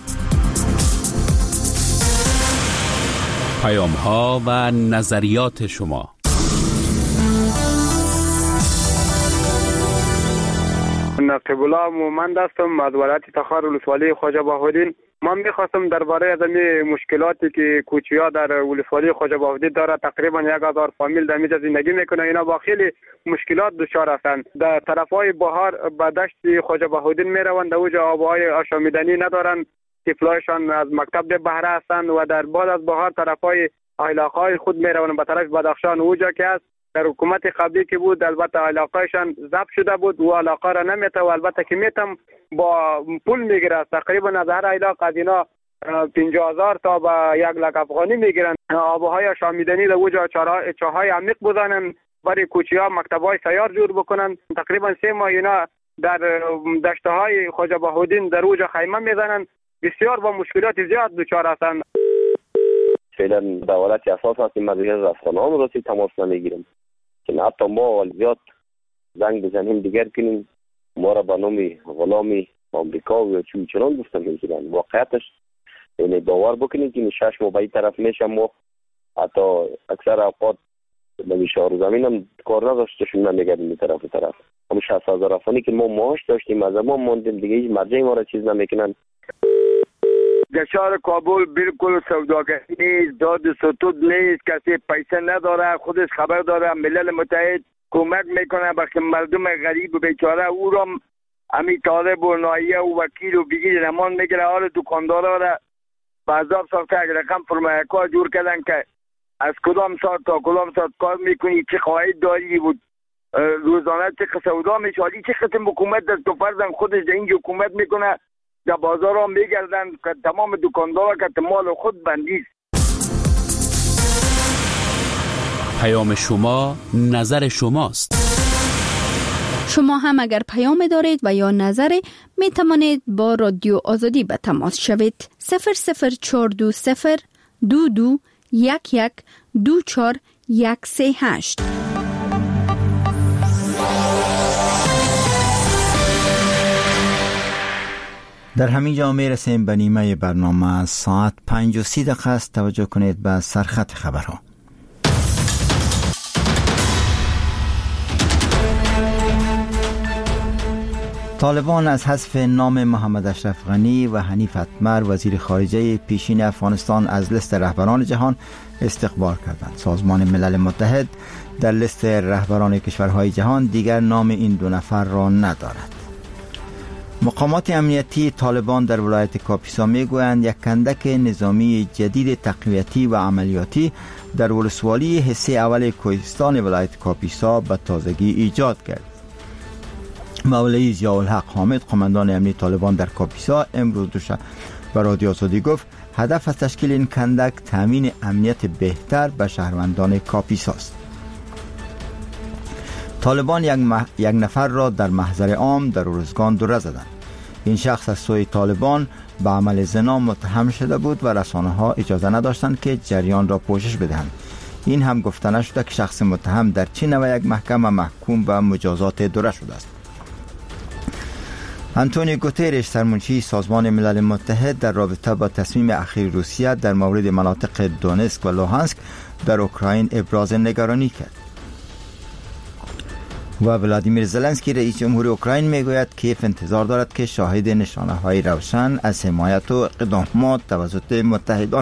پیام‌ها و نظریات شما. نقیب الله مومند هستم از ولایت تخار ولسوالی خواجه بهاءالدین. من میخواستم درباره از این مشکلاتی که کوچی‌ها در ولسوالی خواجه بهاءالدین داره، تقریبا 1000 فامیل در اینجا زندگی میکنه، اینا با خیلی مشکلات دچار هستند. در طرفای بهار به دشت خواجه بهاءالدین میروند، اونجا آبهای آشامیدنی ندارن، طفلایشان از مکتب به بهره هستند و در بعد از بهار طرفای علاقه‌های خود میروند به طرف بدخشان، اونجا که است در حکومت قبلی که بود البته علاقهشان ضبط شده بود و علاقه را نمیته و البته که میتم با پول میگیره، تقریبا از هر علاقه از اینا 50,000 تا به 100,000 افغانی میگیرن. آبهای شامیدنی در اوجا چاهای عمیق بزنن، برای کوچی‌ها مکتب‌های سیار جور بکنن. تقریبا 3 ماه اینا در دشت‌های خواجه بهاءالدین در اوجا خیمه میزنن، بسیار با مشکلات زیاد دچار هستند. فعلا دولت اساس هستیم، مدیر رسانه‌ها رو رسید تماس نمیگیریم که حتی ما ولزیات زنگ بزنیم دیگر کنیم ما را به نام غلامی آمریکا و چون گفتن میگیرن. واقعیتش یعنی باور بکنید که 6 ماه به این طرف میشم ما حتی اکثر اوقات نمیشه رو زمین هم کار نداشتشون نمیگردیم این طرف همون 60,000 افغانی که ما معاش داشتیم از ما موندیم دیگه، هیچ مرجعی ما را چیز نمیکنن. در شهر کابل بالکل سوداگری نیست، داد ستود نیست، کسی پیسه نداره، خودش خبر داره. ملل متحد کمک میکنه به مردم غریب و بیچاره، او را امی طالب و نایه و وکیل و بگیر نمان میگیره. حال دکاندارا را به عذاب ساخته. اگر رقم فرمایه کار جور کردن که از کدام ساعت تا کدام ساعت کار میکنی، چه خواهید داری بود، روزانه چه سودا میشه. حالی چه قسم حکومت دست و فرزن خودش در اینجا حکومت میکنه، در بازار ها میگردن که تمام دکاندارا که مال خود بندیست. پیام شما نظر شماست. شما هم اگر پیام دارید و یا نظری می توانید با رادیو آزادی به تماس شوید. 00420 22 11 24 138. در همین جا می رسیم به نیمه برنامه. ساعت 5:30 است. توجه کنید به سرخط خبرها. طالبان از حذف نام محمد اشرف غنی و حنیف اتمر وزیر خارجه پیشین افغانستان از لیست رهبران جهان استقبال کردند. سازمان ملل متحد در لیست رهبران کشورهای جهان دیگر نام این دو نفر را ندارد. مقامات امنیتی طالبان در ولایت کاپیسا میگویند یک کندک نظامی جدید تقویتی و عملیاتی در ولسوالی حصه اول کوهستان ولایت کاپیسا به تازگی ایجاد کرد. مولوی ضیاءالحق حامد قماندان امنی طالبان در کاپیسا امروز دوشنبه به رادیو آزادی گفت هدف از تشکیل این کندک تامین امنیت بهتر به شهروندان کاپیسا است. طالبان یک نفر را در محضر عام در ارزگان دوره زدند. این شخص از سوی طالبان به عمل زنا متهم شده بود و رسانه ها اجازه نداشتند که جریان را پوشش بدهند. این هم گفته نشده که شخص متهم در چین و یک محکمه محکوم به مجازات دوره شده است. آنتونیو گوترش سرمنشی سازمان ملل متحد در رابطه با تصمیم اخیر روسیه در مورد مناطق دونسک و لوهانسک در اوکراین ابراز نگرانی کرد. و ولادیمیر زلنسکی رئیس جمهور اوکراین میگوید کیف انتظار دارد که شاهد نشانه های روشن از حمایت و اقدامات توسط متحدان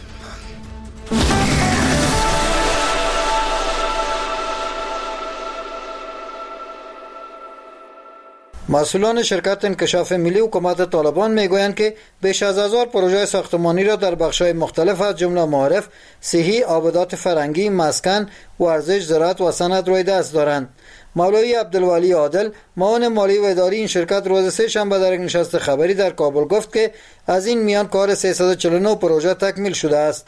مسئولان شرکت انکشاف ملی حکومت طالبان میگویند که بیش از 1000 پروژه ساختمانی را در بخش‌های مختلف از جمله معارف، صحی، آبادات فرهنگی، مسکن، ورزش، زراعت و صنعت روی دست دارند. مولوی عبدالولی عادل معاون مالی و اداری این شرکت روز سه‌شنبه در یک نشست خبری در کابل گفت که از این میان کار 349 پروژه تکمیل شده است.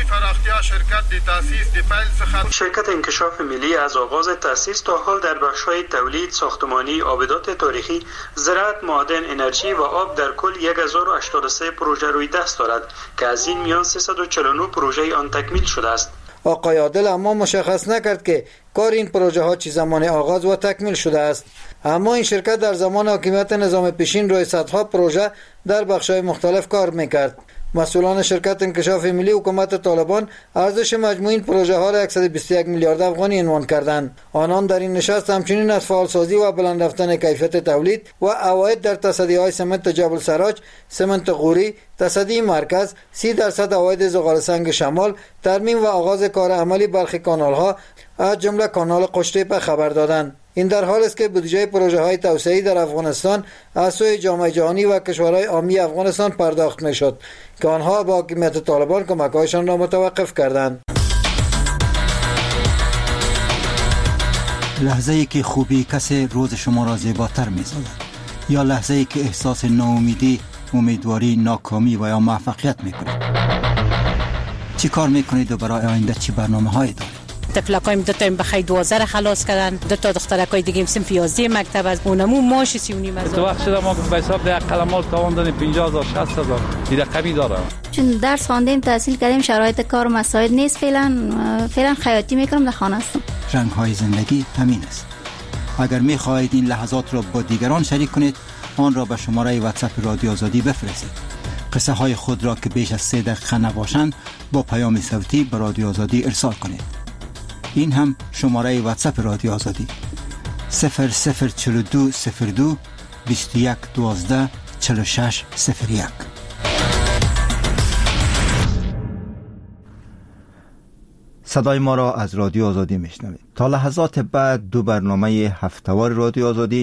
شرکت انکشاف ملی از آغاز تأسیس تا حال در بخش‌های تولید، ساختمانی، آبادات تاریخی، زراعت، معادن، انرژی و آب در کل 1083 پروژه روی دست دارد که از این میان 349 پروژه آن تکمیل شده است. آقای عادل اما مشخص نکرد که کار این پروژه ها چه زمان آغاز و تکمیل شده است. اما این شرکت در زمان حاکمیت نظام پیشین روی صدها پروژه در بخش‌های مختلف کار میکرد. مسئولان شرکت انکشاف ملی حکومت طالبان ارزش مجموعی این پروژه ها را 121 میلیارد افغانی عنوان کردند. آنان در این نشست همچنین از فعالسازی و بلند رفتن کیفیت تولید و عواید در تصدیهای سمنت جبل سراج، سمنت غوری، تصدی مرکز، 30% عواید زغال سنگ شمال، ترمیم و آغاز کار عملی برخی کانال ها از جمله کانال قشتیپه خبر دادند. این در حال است که بودجه پروژه های توسعه‌ای در افغانستان از سوی جامعه جهانی و کشورهای عامی افغانستان پرداخت میشد که آنها با حکومت طالبان کمک‌هایشان را متوقف کردند. لحظه‌ای که خوبی کسی روز شما را زیباتر می‌سازد، یا لحظه‌ای که احساس ناامیدی، امیدواری، ناکامی و یا موفقیت می‌کنید. چی کار می‌کنید و برای آینده چی برنامه‌هایی دارید؟ تفلکایم دو تا بخیر 12 خلاص کردن، دو تا دخترکای دیگه صنف 11 مکتب از اونمو ماش 39 تو وقت شده ما به حساب ده قلمال تاوان 50000 60000 این رقمی داره. چون درس خواندیم، تحصیل کردیم، شرایط کار و مساعد نیست. فعلا خیاطی میکنم، در خانه هستم. رنگ‌های زندگی همین است. اگر می‌خواهید این لحظات را با دیگران شریک کنید، آن را به شماره واتساپ رادیو آزادی بفرستید. قصه های خود را که بیش از 3 دقیقه نباشند با پیام صوتی به رادیو آزادی ارسال کنید. این هم شماره واتساپ رادیو آزادی 0042 02 21 12 46 01. صدای ما را از رادیو آزادی میشنوید. تا لحظات بعد دو برنامه هفته‌وار رادیو آزادی،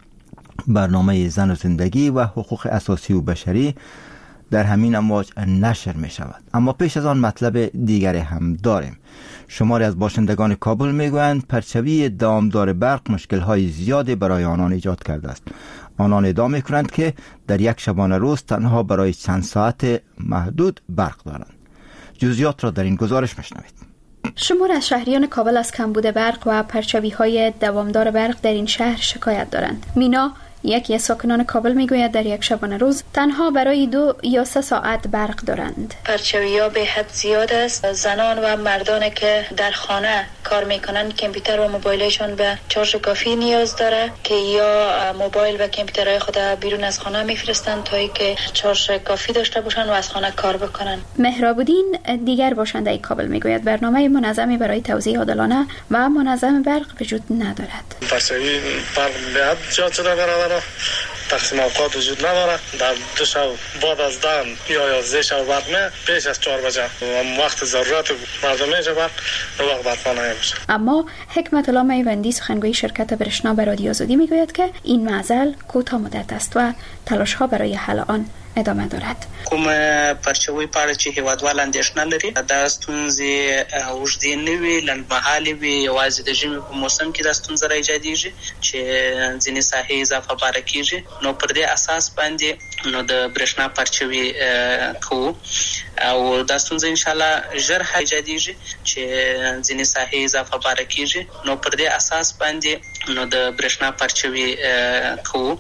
برنامه زن و زندگی و حقوق اساسی و بشری در همین امواج نشر می شود. اما پیش از آن مطلب دیگری هم داریم. شماری از باشندگان کابل می گویند پرچوی دوامدار برق مشکل‌های زیادی برای آنان ایجاد کرده است. آنان ادعا می کنند که در یک شبانه روز تنها برای چند ساعت محدود برق دارند. جزئیات را در این گزارش میشنوید. شمار از شهریان کابل از کمبود برق و پرچوی‌های دوامدار برق در این شهر شکایت دارند. مینا، یکی از ساکنان کابل میگوید در یک شبانه روز تنها برای 2 یا 3 ساعت برق دارند. پرچوی‌ها به حد زیاد است. زنان و مردان که در خانه کار میکنند کامپیوتر و موبایلشان به چارج کافی نیاز داره که یا موبایل و کامپیوترهای خود بیرون از خانه میفرستند تا اینکه چارج کافی داشته باشند و از خانه کار بکنند. مهراب‌الدین دیگر باشنده کابل میگوید برنامه منظمی برای توزیع عادلانه و منظم برق وجود ندارد. پرچوی برق به حد زیاد شده برادر، تقسیم اوقات وجود نداره. در 2 شب بعد از 10 یا 11 شب برق نه، پیش از 4 بجه وقت ضرورت مردم میشه برق وقت برق نمیشه. اما حکمت الله میوندی سخنگوی شرکت برشنا به رادیو آزادی میگوید که این معضل کوتاه مدت است و تلاش ها برای حل آن ادامه دارد. کوم پرچوي پاره چې هیوادوال اندېښنه لري دا ستونزې اوږدې نه وي، لنډمهالې وي، یوازې د ژمي په موسم کې دا ستونزه راایجادېږي چې ځینې ساحې اضافه باره کېږي. نو پر دې اساس باندې نو د برېښنا پرچوي کوو او دا ستونزه ان شاء الله ژر ایجادېږي چې ځینې ساحې اضافه باره کېږي. نو پر دې اساس باندې نو د برېښنا پرچوي کوو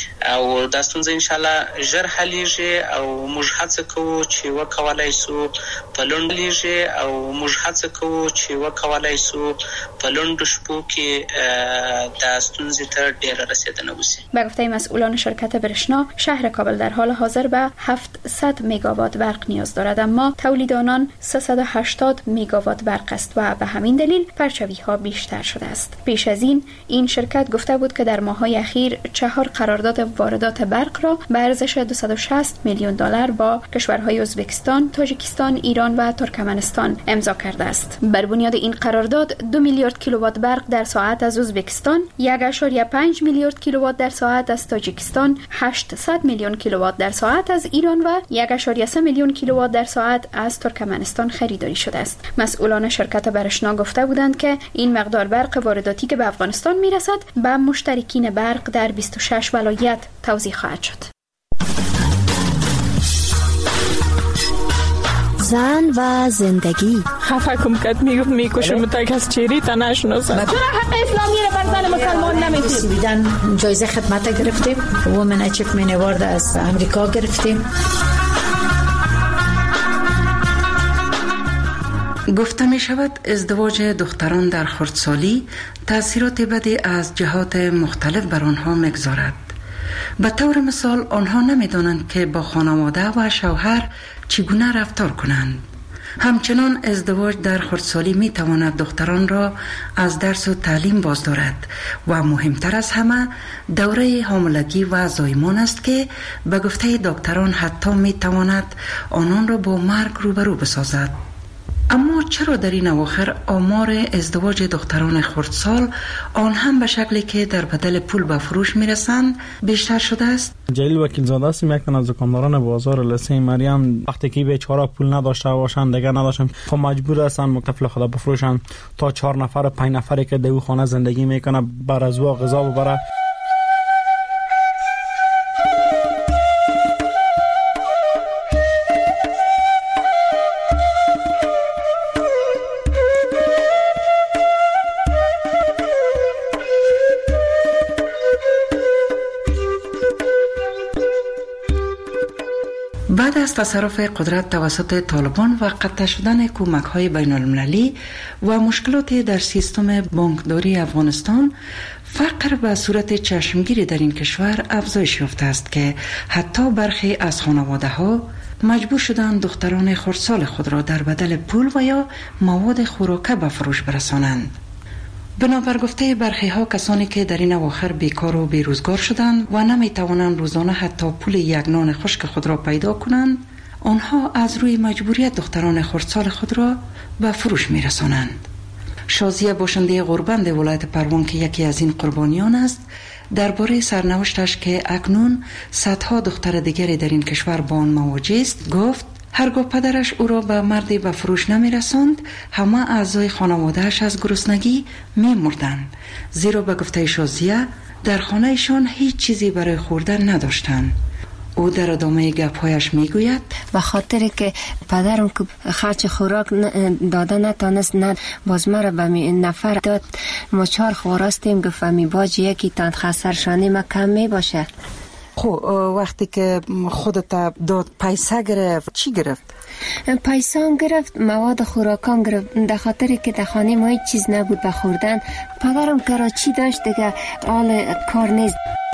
او دا ستونزه ان شاء الله ژر حلیږي او موږ هڅه کوو چې وکولای سو په لوندلیږي او موږ هڅه کوو چې وکولای سو په لوند شپو کې دا ستونزه ته ډېر رسیدنه وشي. به گفته مسئولان شرکت برشنا، شهر کابل در حال حاضر به 700 مگاوات برق نیاز دارد، اما تولید آنان 380 مگاوات برق است و به همین دلیل پرچوی‌ها بیشتر شده است. پیش از این شرکت گفته بود که در ماه‌های اخیر 4 قرارداد واردات برق را به ارزش 260 میلیون دلار با کشورهای ازبکستان، تاجیکستان، ایران و ترکمنستان امضا کرده است. بر بنیاد این قرارداد 2 میلیارد کیلووات برق در ساعت از ازبکستان، 1.5 میلیارد کیلووات در ساعت از تاجیکستان، 800 میلیون کیلووات در ساعت از ایران و 1.3 میلیون کیلووات در ساعت از ترکمنستان خریداری شده است. مسئولان شرکت برشنا گفته بودند که این مقدار برق وارداتی که به افغانستان میرسد به مشترکین برق در 26 ولایت توزیع خواهد شد. زن و زندگی. خفه کم کت میکشم تا کس چیری تا نشناسم. چرا حق اسلامی رو بر زن مسلمان نمیدید؟ بیدن جایزه خدمت گرفتیم، وومن اچیومنت اوارد از امریکا گرفتیم. گفته می شود ازدواج دختران در خردسالی تأثیرات بدی از جهات مختلف بر آنها میگذارد. به طور مثال آنها نمیدانند که با خانواده و شوهر چگونه رفتار کنند. همچنان ازدواج در خردسالی می تواند دختران را از درس و تعلیم باز دارد و مهمتر از همه دوره حاملگی و زایمان است که به گفته دکتران حتی می تواند آنان را با مرگ روبرو بسازد. اما چرا در این اواخر آمار ازدواج دختران خردسال آن هم به شکلی که در بدل پول به فروش میرسند بیشتر شده است؟ جلیل وکیل زاده هستیم، یک از دکانداران بازار لسه مریم. وقتی که بیچاره پول نداشته باشند دیگه نداشتن، خب مجبور هستن مکفل خود بفروشن تا 4 نفر 5 نفری که در خانه زندگی میکنه بر از او غذا ببره. بعد از تصرف قدرت توسط طالبان و قطع شدن کمک‌های بین‌المللی و مشکلات در سیستم بانکداری افغانستان، فقر به صورت چشمگیری در این کشور افزایش یافته است که حتی برخی از خانواده‌ها مجبور شدند دختران خردسال خود را در بدل پول و یا مواد خوراکه به فروش برسانند. بنابر گفته برخی ها کسانی که در این اواخر بیکار و بیروزگار شدند و نمی توانند روزانه حتی پول یک نان خشک خود را پیدا کنند، آنها از روی مجبوریت دختران خردسال خود را به فروش می رسانند. شازیه باشنده غوربند ولایت پروان که یکی از این قربانیان است، درباره سرنوشتش که اکنون صدها دختر دیگری در این کشور با آن مواجه است گفت هرگاه پدرش او را به مردی به فروش نمی رساند، همه اعضای خانوادهش از گرسنگی می مردند، زیرا به گفته شازیه در خانهشان هیچ چیزی برای خوردن نداشتند. او در ادامه گپ‌هایش میگوید به خاطر که پدرم که خرچ خوراک داده نتانست، نه باز مرا به نفر داد، ما 4 خواراستیم، گفت می باج یکی تان خسرشانی ما کم می باشه. خب وقتی که خودت داد پیسه گرفت چی گرفت؟ پیسان گرفت، مواد خوراکان گرفت، در خاطری که در خانه ما هیچ چیز نبود به خوردن. پدرم کراچی داشت دیگه، حال کار نیست.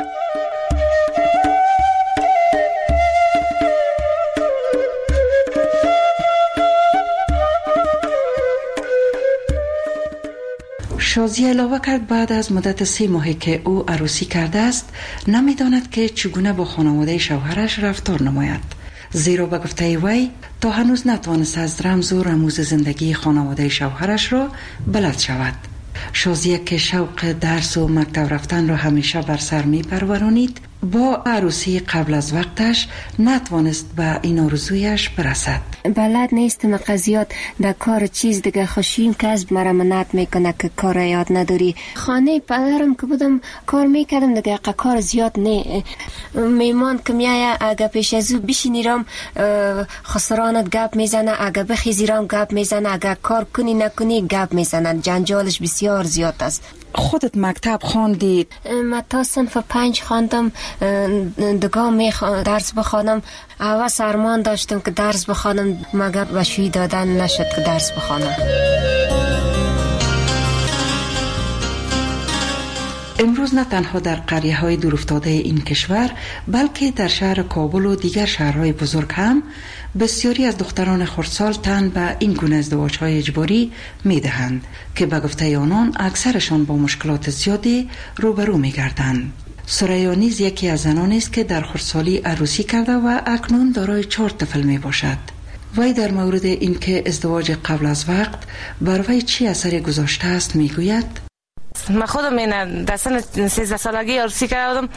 شازیه علاوه کرد بعد از مدت 3 ماهی که او عروسی کرده است نمیداند که چگونه با خانواده شوهرش رفتار نماید، زیرا به گفته وی تا هنوز نتوانست از رمز و رموز زندگی خانواده شوهرش را بلد شود. شازیه که شوق درس و مکتب رفتن را همیشه بر سر می پرورانید، با عروسی قبل از وقتش نتوانست به این آرزویش برسد. بلد نیستم قضیات در کار چیز دیگه، خوشیم که از مرا منعت میکنه که کار یاد نداری. خانه پدرم که بودم کار میکردم دیگه، کار زیاد نه. میمان که میایه اگه پیش از او بشینیرم خسرانت گپ میزنه، اگه بخیزیرم گپ میزنه، اگه کار کنی نکنی گپ میزنه، جنجالش بسیار زیاد است. خودت مکتب خواندی؟ من تا صنف 5 خواندم، دگاه درس بخوانم. اول سرمان داشتم که درس بخوانم، مگر بشوی دادن نشد که درس بخوانم. امروز نه تنها در قریه های دورافتاده این کشور بلکه در شهر کابل و دیگر شهرهای بزرگ هم بسیاری از دختران خردسال تن به این گونه ازدواج های اجباری می دهند که به گفته آنان اکثرشان با مشکلات زیادی روبرو می گردند. سریا نیز یکی از زنانی است که در خردسالی عروسی کرده و اکنون دارای 4 طفل می باشد. وی در مورد اینکه ازدواج قبل از وقت بر وی چی اثری گذاشته است می گوید من خودم این در سن 13 سالگی عروسی کردم،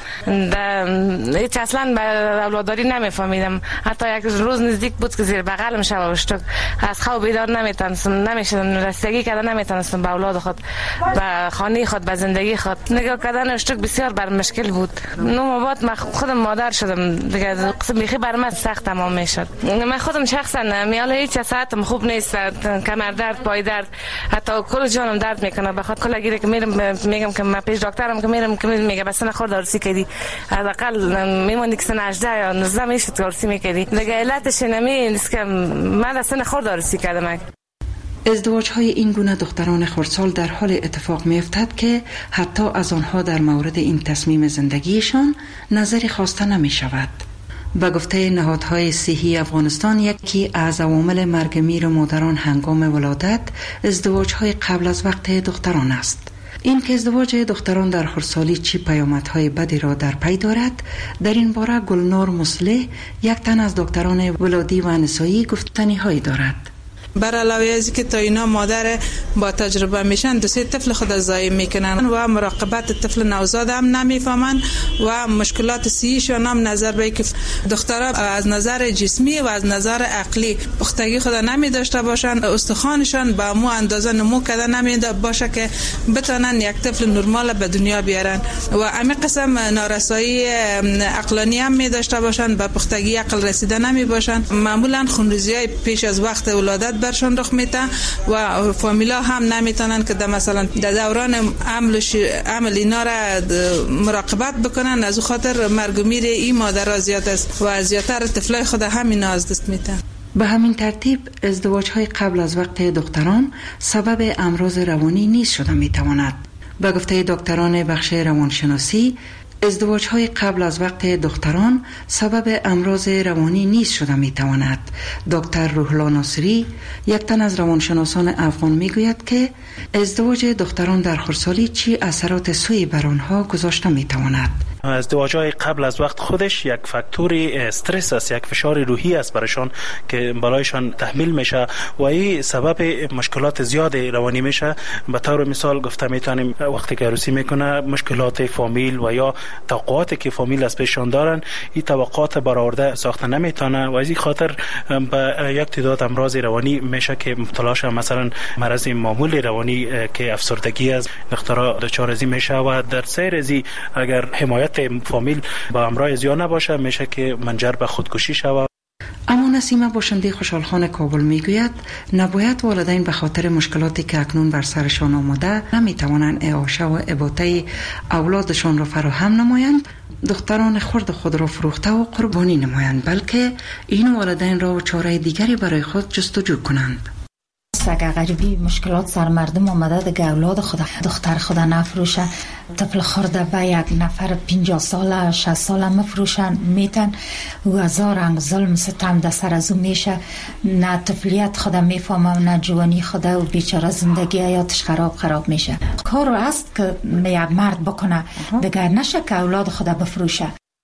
هیچ اصلا به اولاداری نمیفهمیدم. حتی یک روز نزدیک بود که زیر بغلم شب اشتک از خواب بیدار نمیشدم، رسیدگی کردن نمیتونستم به اولاد خود، به خانه خود، به زندگی خود. نگاه کردن اشتک بسیار بر مشکل بود. 9 ماه بعد من خودم مادر شدم دیگه، قسم بیخی بر من سخت تمام میشد. من خودم شخصا میال هیچ ساعتم خوب نیست، کمر درد، پای درد، حتی کل جانم درد میکنه. بخاطر کلا گیره که میگم که من پیش دکترم که میرم که میگه بس نخورد عروسی کردی، حداقل میموندی که سن 18 یا 19 میشد عروسی میکردی دیگه. علتش نیست که من اصلا نخورد عروسی کردم. ازدواج های این گونه دختران خردسال در حال اتفاق می افتد که حتی از آنها در مورد این تصمیم زندگیشان نظری خواسته نمی شود. به گفته نهادهای صحی افغانستان یکی از عوامل مرگ میر مادران هنگام ولادت ازدواج های قبل از وقت دختران است. این که ازدواج دختران در خردسالی چی پیامدهای بدی را در پی دارد، در این باره گلنار مصلح یک تن از دکتران ولادی و نسایی گفتنی هایی دارد. بر علاوه از که تا اینا مادر با تجربه میشن 2-3 طفل خود ضایع میکنن و مراقبت طفل نوزاد هم نمیفهمن و مشکلات صحیشون هم نظر به که دخترها از نظر جسمی و از نظر عقلی پختگی خود نمی داشته باشن، استخوانشان با مو اندازه نمو کرده نمی باشه که بتونن یک طفل نرمال به دنیا بیارن و همین قسم نارسایی عقلانی هم می داشته باشن، به پختگی عقل رسیده نمی باشن. معمولا خونریزی پیش از وقت ولادت برشان رخ میده و فامیلا هم نمیتونن که مثلا در دوران عمل اینا را مراقبت بکنن. از خاطر مرگ و میر این مادرها زیاد است و زیادتر طفلای خود همین از دست میدن. به همین ترتیب ازدواج های قبل از وقت دختران سبب امراض روانی نیز شده میتواند. به گفته دکتران بخش روانشناسی ازدواج های قبل از وقت دختران سبب امراض روانی نیز شده می تواند. دکتر روحلا ناصری یک تن از روانشناسان افغان می گوید که ازدواج دختران در خردسالی چی اثرات سوی بر آنها گذاشته می تواند. ازدواج‌های قبل از وقت خودش یک فاکتور استرس است، یک فشار روحی است برایشان که بالایشان تحمیل میشه و این سبب مشکلات زیاد روانی میشه. به طور مثال گفته میتونیم وقتی که عروسی میکنه مشکلات فامیل و یا توقعاتی که فامیل از پیششان دارن این توقعات برآورده ساخته نمیتونه و از این خاطر به یک تعداد امراض روانی میشه که مبتلا شه، مثلا مرض معمول روانی که افسردگی است دخترها دچار از این میشه و در سیر از اگر حمایت فامیل با امراض زیاد نباشه میشه که منجر به خودکشی شود. اما نسیمه باشنده خوشحالخان کابل میگوید نباید والدین به خاطر مشکلاتی که اکنون بر سرشان آمده نمیتوانند اعاشه و اباطه اولادشان را فراهم نمایند، دختران خرد خود را فروخته و قربانی نمایند، بلکه این والدین را چاره دیگری برای خود جستجو کنند. اگر غریبی مشکلات سر مردم آمده دیگه اولاد خود دختر خود نفروشه، طفل خورده به یک نفر 50 ساله 60 ساله مفروشن میتن و هزار رنگ ظلم ستم در سر از او میشه، نه طفلیت خود میفهمه و نه جوانی خود و بیچاره زندگی حیاتش خراب میشه. کار است که یک مرد بکنه دیگه نشه که اولاد خود بفروشه.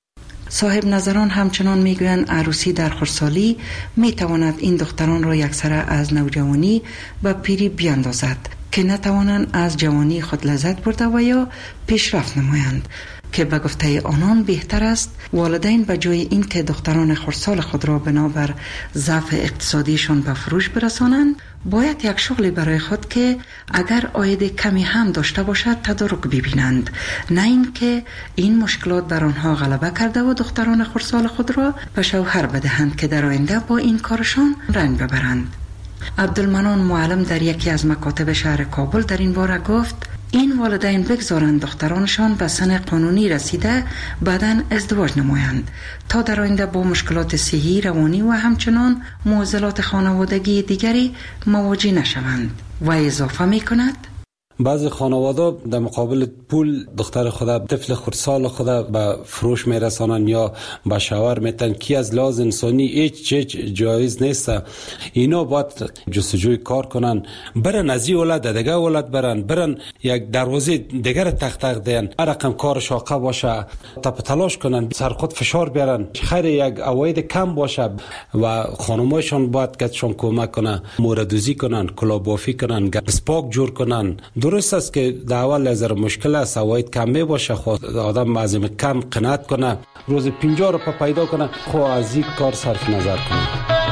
صاحب نظران همچنان میگویند عروسی در خردسالی میتواند این دختران را یکسره از نوجوانی به پیری بیاندازد که نتوانند از جوانی خود لذت برده و یا پیشرفت نمایند، که به گفته آنان بهتر است والدین به جای این که دختران خردسال خود را بنابر ضعف اقتصادیشان به فروش برسانند باید یک شغلی برای خود که اگر عاید کمی هم داشته باشد تدارک ببینند، نه این که این مشکلات بر آنها غلبه کرده و دختران خردسال خود را به شوهر بدهند که در آینده با این کارشان رنج ببرند. عبدالمنان معلم در یکی از مکاتب شهر کابل در این باره گفت این والدین بگذارند دخترانشان به سن قانونی رسیده بعداً ازدواج نمایند تا در آینده با مشکلات صحی، روانی و همچنان معضلات خانوادگی دیگری مواجه نشوند. و اضافه می کند بعضی خانواده در مقابل پول دختر خود طفل خردسال خود به فروش میرسانن یا به شوهر میتن که از لحاظ انسانی هیچ جایز نیست. اینا باید جستجوی کار کنن، برن از این ولد دیگه ولد برن یک دروازه دیگر تق دین، رقم کار شاقه باشه تپ تلاش کنن، سر خود فشار بیارن، خیر یک عواید کم باشه و خانمایشان باید کتشان کمک کنن، موردوزی کنن، کلابافی کنن، سپاک جور کنن. درست است که در اول از مشکل است، عواید کم می باشه، خود آدم از کم قناعت کنه، روز 50 رو پیدا کنه، خود از این کار صرف نظر کنه.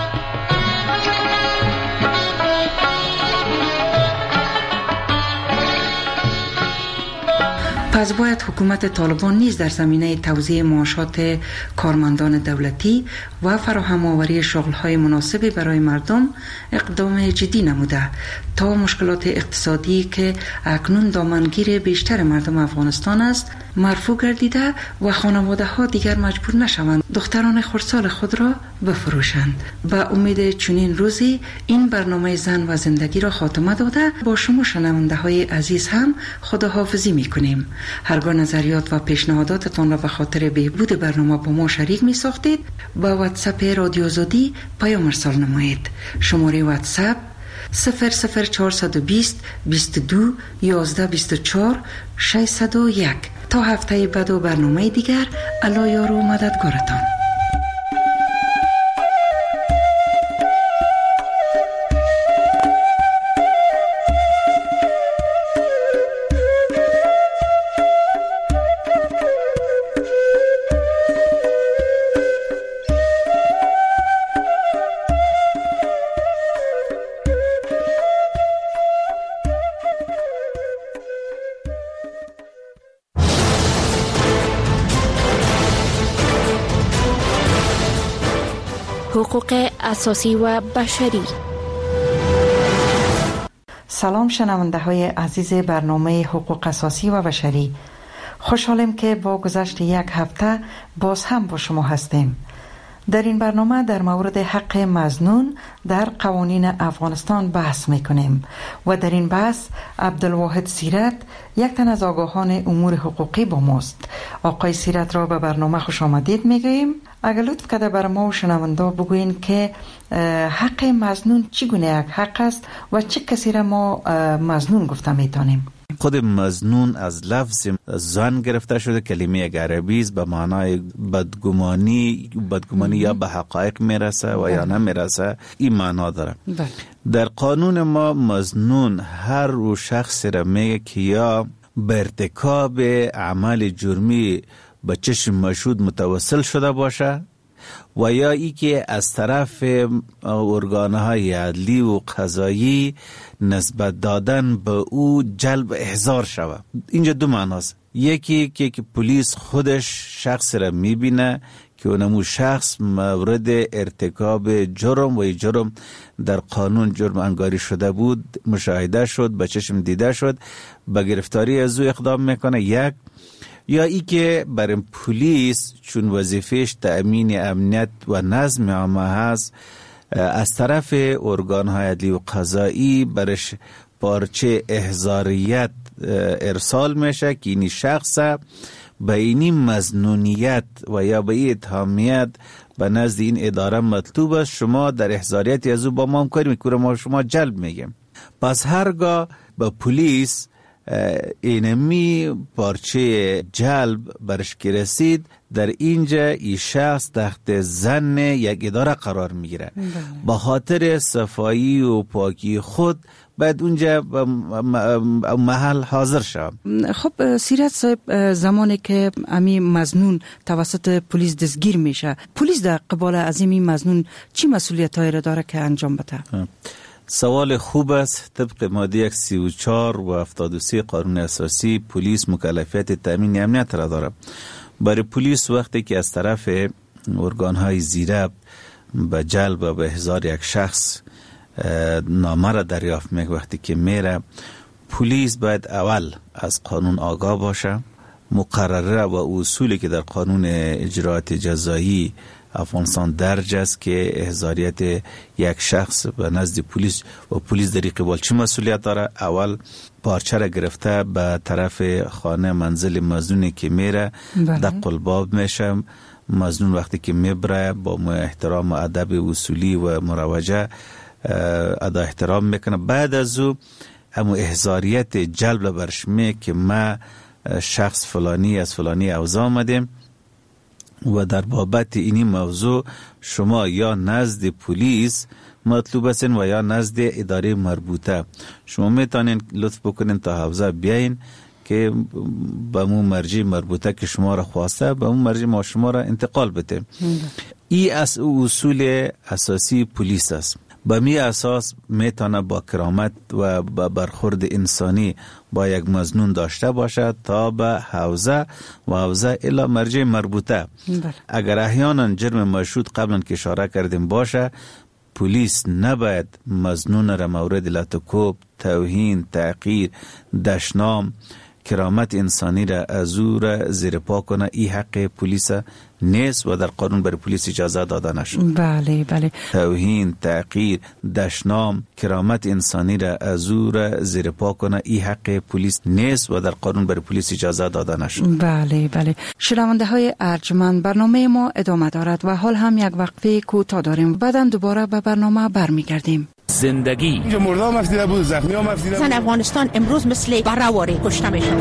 پس باید حکومت طالبان نیز در زمینه توزیع معاشات کارمندان دولتی و فراهم آوری شغل‌های مناسبی برای مردم اقدام جدی نموده تا مشکلات اقتصادی که اکنون دامنگیر بیشتر مردم افغانستان است مرفوع گردیده و خانواده‌ها دیگر مجبور نشوند دختران خردسال خود را بفروشند. به امید چنین روزی این برنامه زن و زندگی را خاتمه داده با شما شنونده‌های عزیز هم خداحافظی می‌کنیم. هرگاه نظریات و پیشنهاداتتان را به خاطر بهبود برنامه با ما شریک می ساختید با واتساپ رادیو آزادی پیام ارسال نمایید. شماره واتساپ 00420 22 11 24 601. تا هفته بعد و برنامه دیگر، الله یار و مددگارتان. حقوق اساسی و بشری. سلام شنونده های عزیز برنامه حقوق اساسی و بشری، خوشحالیم که با گذشت یک هفته باز هم با شما هستیم. در این برنامه در مورد حق مظنون در قوانین افغانستان بحث میکنیم و در این بحث عبدالواحد سیرت، یک تن از آگاهان امور حقوقی با ماست. آقای سیرت را به برنامه خوش آمدید میگوییم. اگر لطف کرده بر ما و شنونده بگوین که حق مظنون چگونه یک حق است و چه کسی را ما مظنون گفته میتونیم؟ خود مظنون از لفظ ظن گرفته شده، کلمه عربی است، به معنای بدگمانی یا به حقایق میرسه و یا نمیرسه، این معنا داره. در قانون ما مظنون هر رو شخص را میگه که یا به ارتکاب عمل جرمی به چشم مشهود متوسل شده باشه و یا ای که از طرف ارگانهای عدلی و قضایی نسبت دادن به او جلب احضار شود. اینجا دو معناست. یکی که پلیس خودش شخص را میبینه که اونمو شخص مورد ارتکاب جرم و جرم در قانون جرم انگاری شده بود، مشاهده شد، به چشم دیده شد، به گرفتاری از او اقدام میکنه. یک یا ای که برای پلیس چون وظیفهش تأمین امنیت و نظم عامه هست، از طرف ارگان‌های عدلی و قضایی برش پارچه احضاریت ارسال میشه که این شخص به اینی مظنونیت و یا به این اتهامیت به نزد این اداره مطلوب است، شما در احضاریت از او با ما همکاری میکنه، ما شما جلب میگیم. پس هرگاه به پلیس اینمی پارچه جلب برش که رسید، در اینجا این شخص تحت ظن یک اداره قرار میگیره. با خاطر صفایی و پاکی خود باید اونجا محل حاضر شد. خب سیرت صاحب، زمانی که امی مظنون توسط پلیس دستگیر میشه، پلیس در قبال از این مظنون چی مسئولیت‌هایی را داره که انجام بده؟ سوال خوب است. طبق ماده 34 و 73 قانون اساسی پلیس مکلفیت تامین امنیت را دارد. برای پلیس وقتی که از طرف ارگان‌های زیره به جلب و به احضار یک شخص نامه را دریافت میکنه، وقتی که میره، پلیس باید اول از قانون آگاه باشه، مقرره و اصولی که در قانون اجراءات جزایی افغانستان درج است که احضاریت یک شخص به نزد پلیس و پلیس در قبال چه مسئولیت داره. اول پارچه را گرفته به طرف خانه منزل مظنونی که میره، دق الباب میشه. مظنون وقتی که میبره با احترام و ادب اصولی و مروجه ادا احترام میکنه. بعد از او همون احضاریت جلب برش میگه که ما شخص فلانی از فلانی اوضاع آمدیم و در بابت اینی موضوع شما یا نزد پلیس مطلوب هستین و یا نزد اداره مربوطه. شما میتونین لطف بکنین تا حوزه بیاین که به مو مرجع مربوطه که شما را خواسته به مو مرجع ما شما را انتقال بده. این از اصول اساسی پلیس است. به می اساس میتونه با کرامت و با برخورد انسانی با یک مظنون داشته باشه تا به حوزه و حوزه الی مرجع مربوطه. اگر احیانا جرم مشهود قبلا که اشاره کردیم باشه، پلیس نباید مظنون را مورد لطکوب، توهین، تحقیر، دشنام، کرامت انسانی را از او را زیر پا کنه. این حق پلیس نیست و در قانون برای پلیس اجازه داده نشد. بله بله. توهین، تحقیر، دشنام، کرامت انسانی را از او را زیر پا کنه، این حق پلیس نیست و در قانون برای پلیس اجازه داده نشد. بله بله. شنونده های ارجمند، برنامه ما ادامه دارد و حال هم یک وقفه کوتاه داریم. بعداً دوباره به برنامه برمیگردیم. زندگی اینجا مردم مفیده بود، زخمی ها مفیده بود. زن افغانستان امروز مثل برهواره کشته میشن.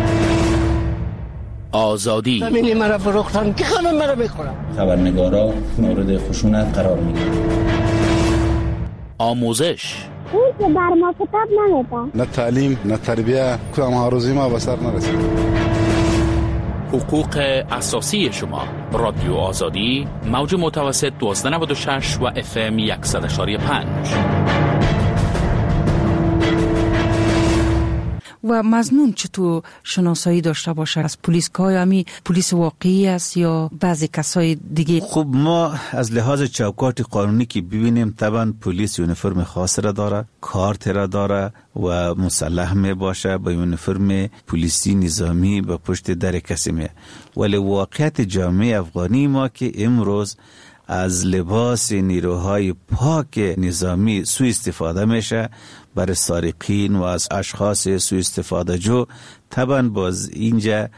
آزادی زمینی مرا فروختن که خانم مرا بخورم. خبرنگارا مورد خشونت قرار میگیرن. آموزش اون که بر ما کتاب نمیده، نه تعلیم نه تربیه، کدام آرزوی ما به سر نرسید. حقوق اساسی شما. رادیو آزادی، موج متوسط 1296 و FM 100.5. و مظنون چطور شناسایی داشته باشه از پلیس؟ که آیا پلیس واقعی است یا بعضی کسای دیگه؟ خب ما از لحاظ چوکات قانونی که ببینیم، طبعا پلیس یونیفرم خاص را داره، کارت را داره و مسلح می باشه با یونیفرم پلیسی نظامی به پشت در کسی می. ولی واقعیت جامعه افغانی ما که امروز از لباس نیروهای پاک نظامی سوء استفاده میشه برای سارقین و از اشخاص سوء استفاده جو. طبعا باز اینجا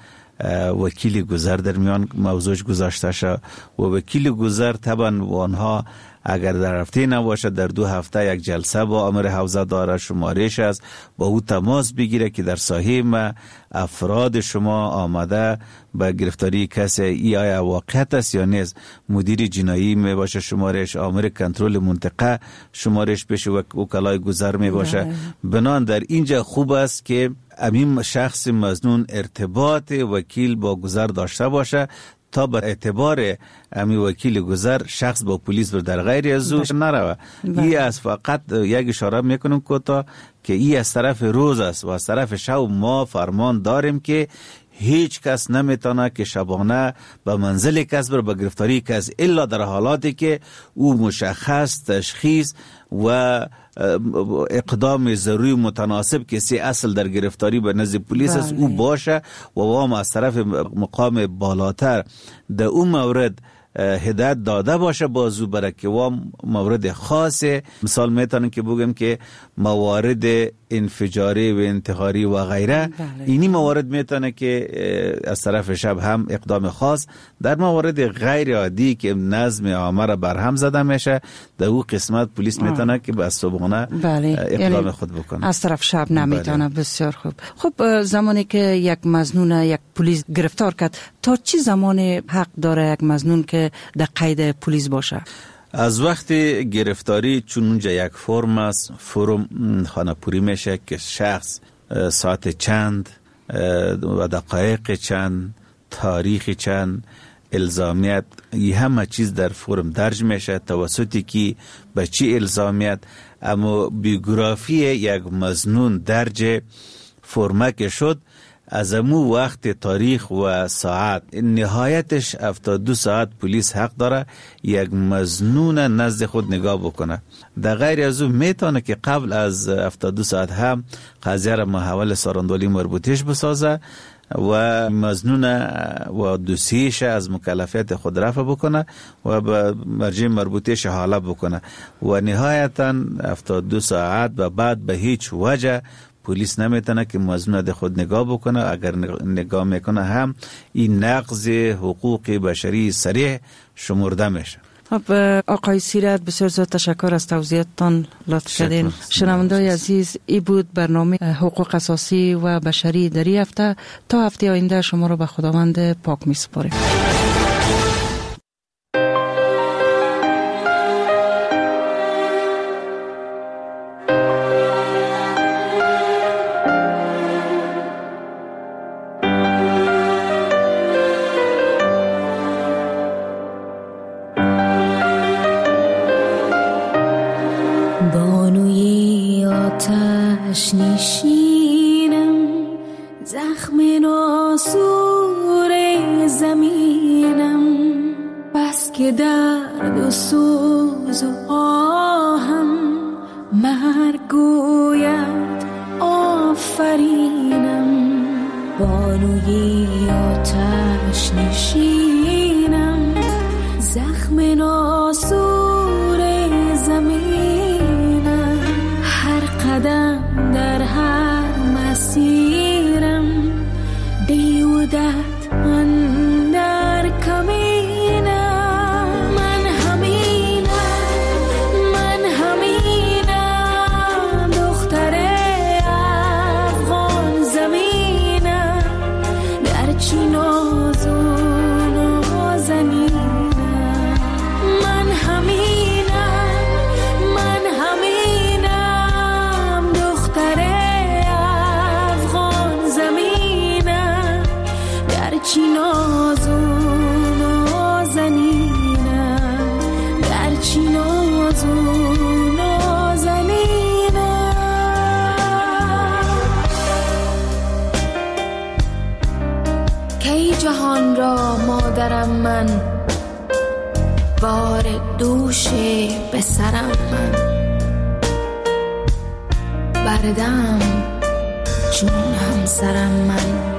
وکیل گذر در میان موضوع گذاشته شد و وکیل گذر طبعا آنها اگر در هفته نباشه در 2 هفته یک جلسه با امر حوزه داره، شمارش است، با او تماس بگیره که در ساحه ما افراد شما آمده به گرفتاری کسی ای آیا واقعیت است یا نیست. مدیر جنایی می باشه شمارش، آمر کنترل منطقه شمارش بشه و وکلای گذر می باشه. بنان در اینجا خوب است که امین شخص مظنون ارتباط وکیل با گذر داشته باشه تا بر اعتبار امی وکیل گذر شخص با پلیس بر در غیر از او نروه. ای از فقط یک اشاره میکنم که ای از طرف روز است و از طرف شب ما فرمان داریم که هیچ کس نمیتونه که شبانه به منزل کس بر به گرفتاری کس الا در حالاتی که او مشخص تشخیص و اقدام ضروری متناسب که سی اصل در گرفتاری به نزد پلیس است او باشه و وام از طرف مقام بالاتر در اون مورد هدایت داده باشه بازو برای که وام مورد خاصه. مثال میتونم که بگم که موارد انفجاری و انتحاری و غیره اینی موارد میتونه که از طرف شب هم اقدام خاص. در موارد غیر عادی که نظم عامه را برهم زده میشه در او قسمت پلیس میتونه که به صبحانه اقدام خود بکنه، از طرف شب نمیتونه. بسیار خوب. خب زمانی که یک مظنون یک پلیس گرفتار کرد تا چه زمان حق داره یک مظنون که در قید پلیس باشه؟ از وقت گرفتاری چون اونجا یک فرم است، فرم خانه‌پوری میشه که شخص ساعت چند و دقایق چند، تاریخ چند، الزامیت، این همه چیز در فرم درج میشه توسطی که به چی الزامیت. اما بیوگرافی یک مظنون درج فرمه که شد از امو وقت، تاریخ و ساعت نهایتش 72 ساعت پلیس حق داره یک مظنون نزد خود نگاه بکنه. در غیر از او میتونه که قبل از 72 ساعت هم قضیه را محول ساراندولی مربوطیش بسازه و مظنون و دوسیش از مکلفیت خود رفع بکنه و به مرجع مربوطیش حاله بکنه و نهایتا 72 ساعت و بعد به هیچ وجه پلیس نمیتونه که مظنون ده خود نگاه بکنه. اگر نگاه میکنه هم این نقض حقوق بشری صریح شمرده میشه. خب آقای سیرت بسیار زیاد تشکر از توضیحاتتان لطف کردین. شنونده‌های عزیز، این بود برنامه حقوق اساسی و بشری در این هفته. تا هفته آینده شما رو به خداوند پاک میسپاریم. نشینم زخم ناسور زمینم، بس که درد و سوز و آهم مرگ گوید آفرینم. بانوی آتش نشینم زخم ناسور زمینم، هر قدم در هر مسیرم بیودت اندر کمینم. من همینم دختر افغان زمینم، در چی ناز و نازنینم. من همینم دختر افغان زمینم، در چی ناز و نازنینم، در چی ناز و نازنینم. کی جهان را مادرم من، بار دوش به سرم من، بردم چون همسرم من.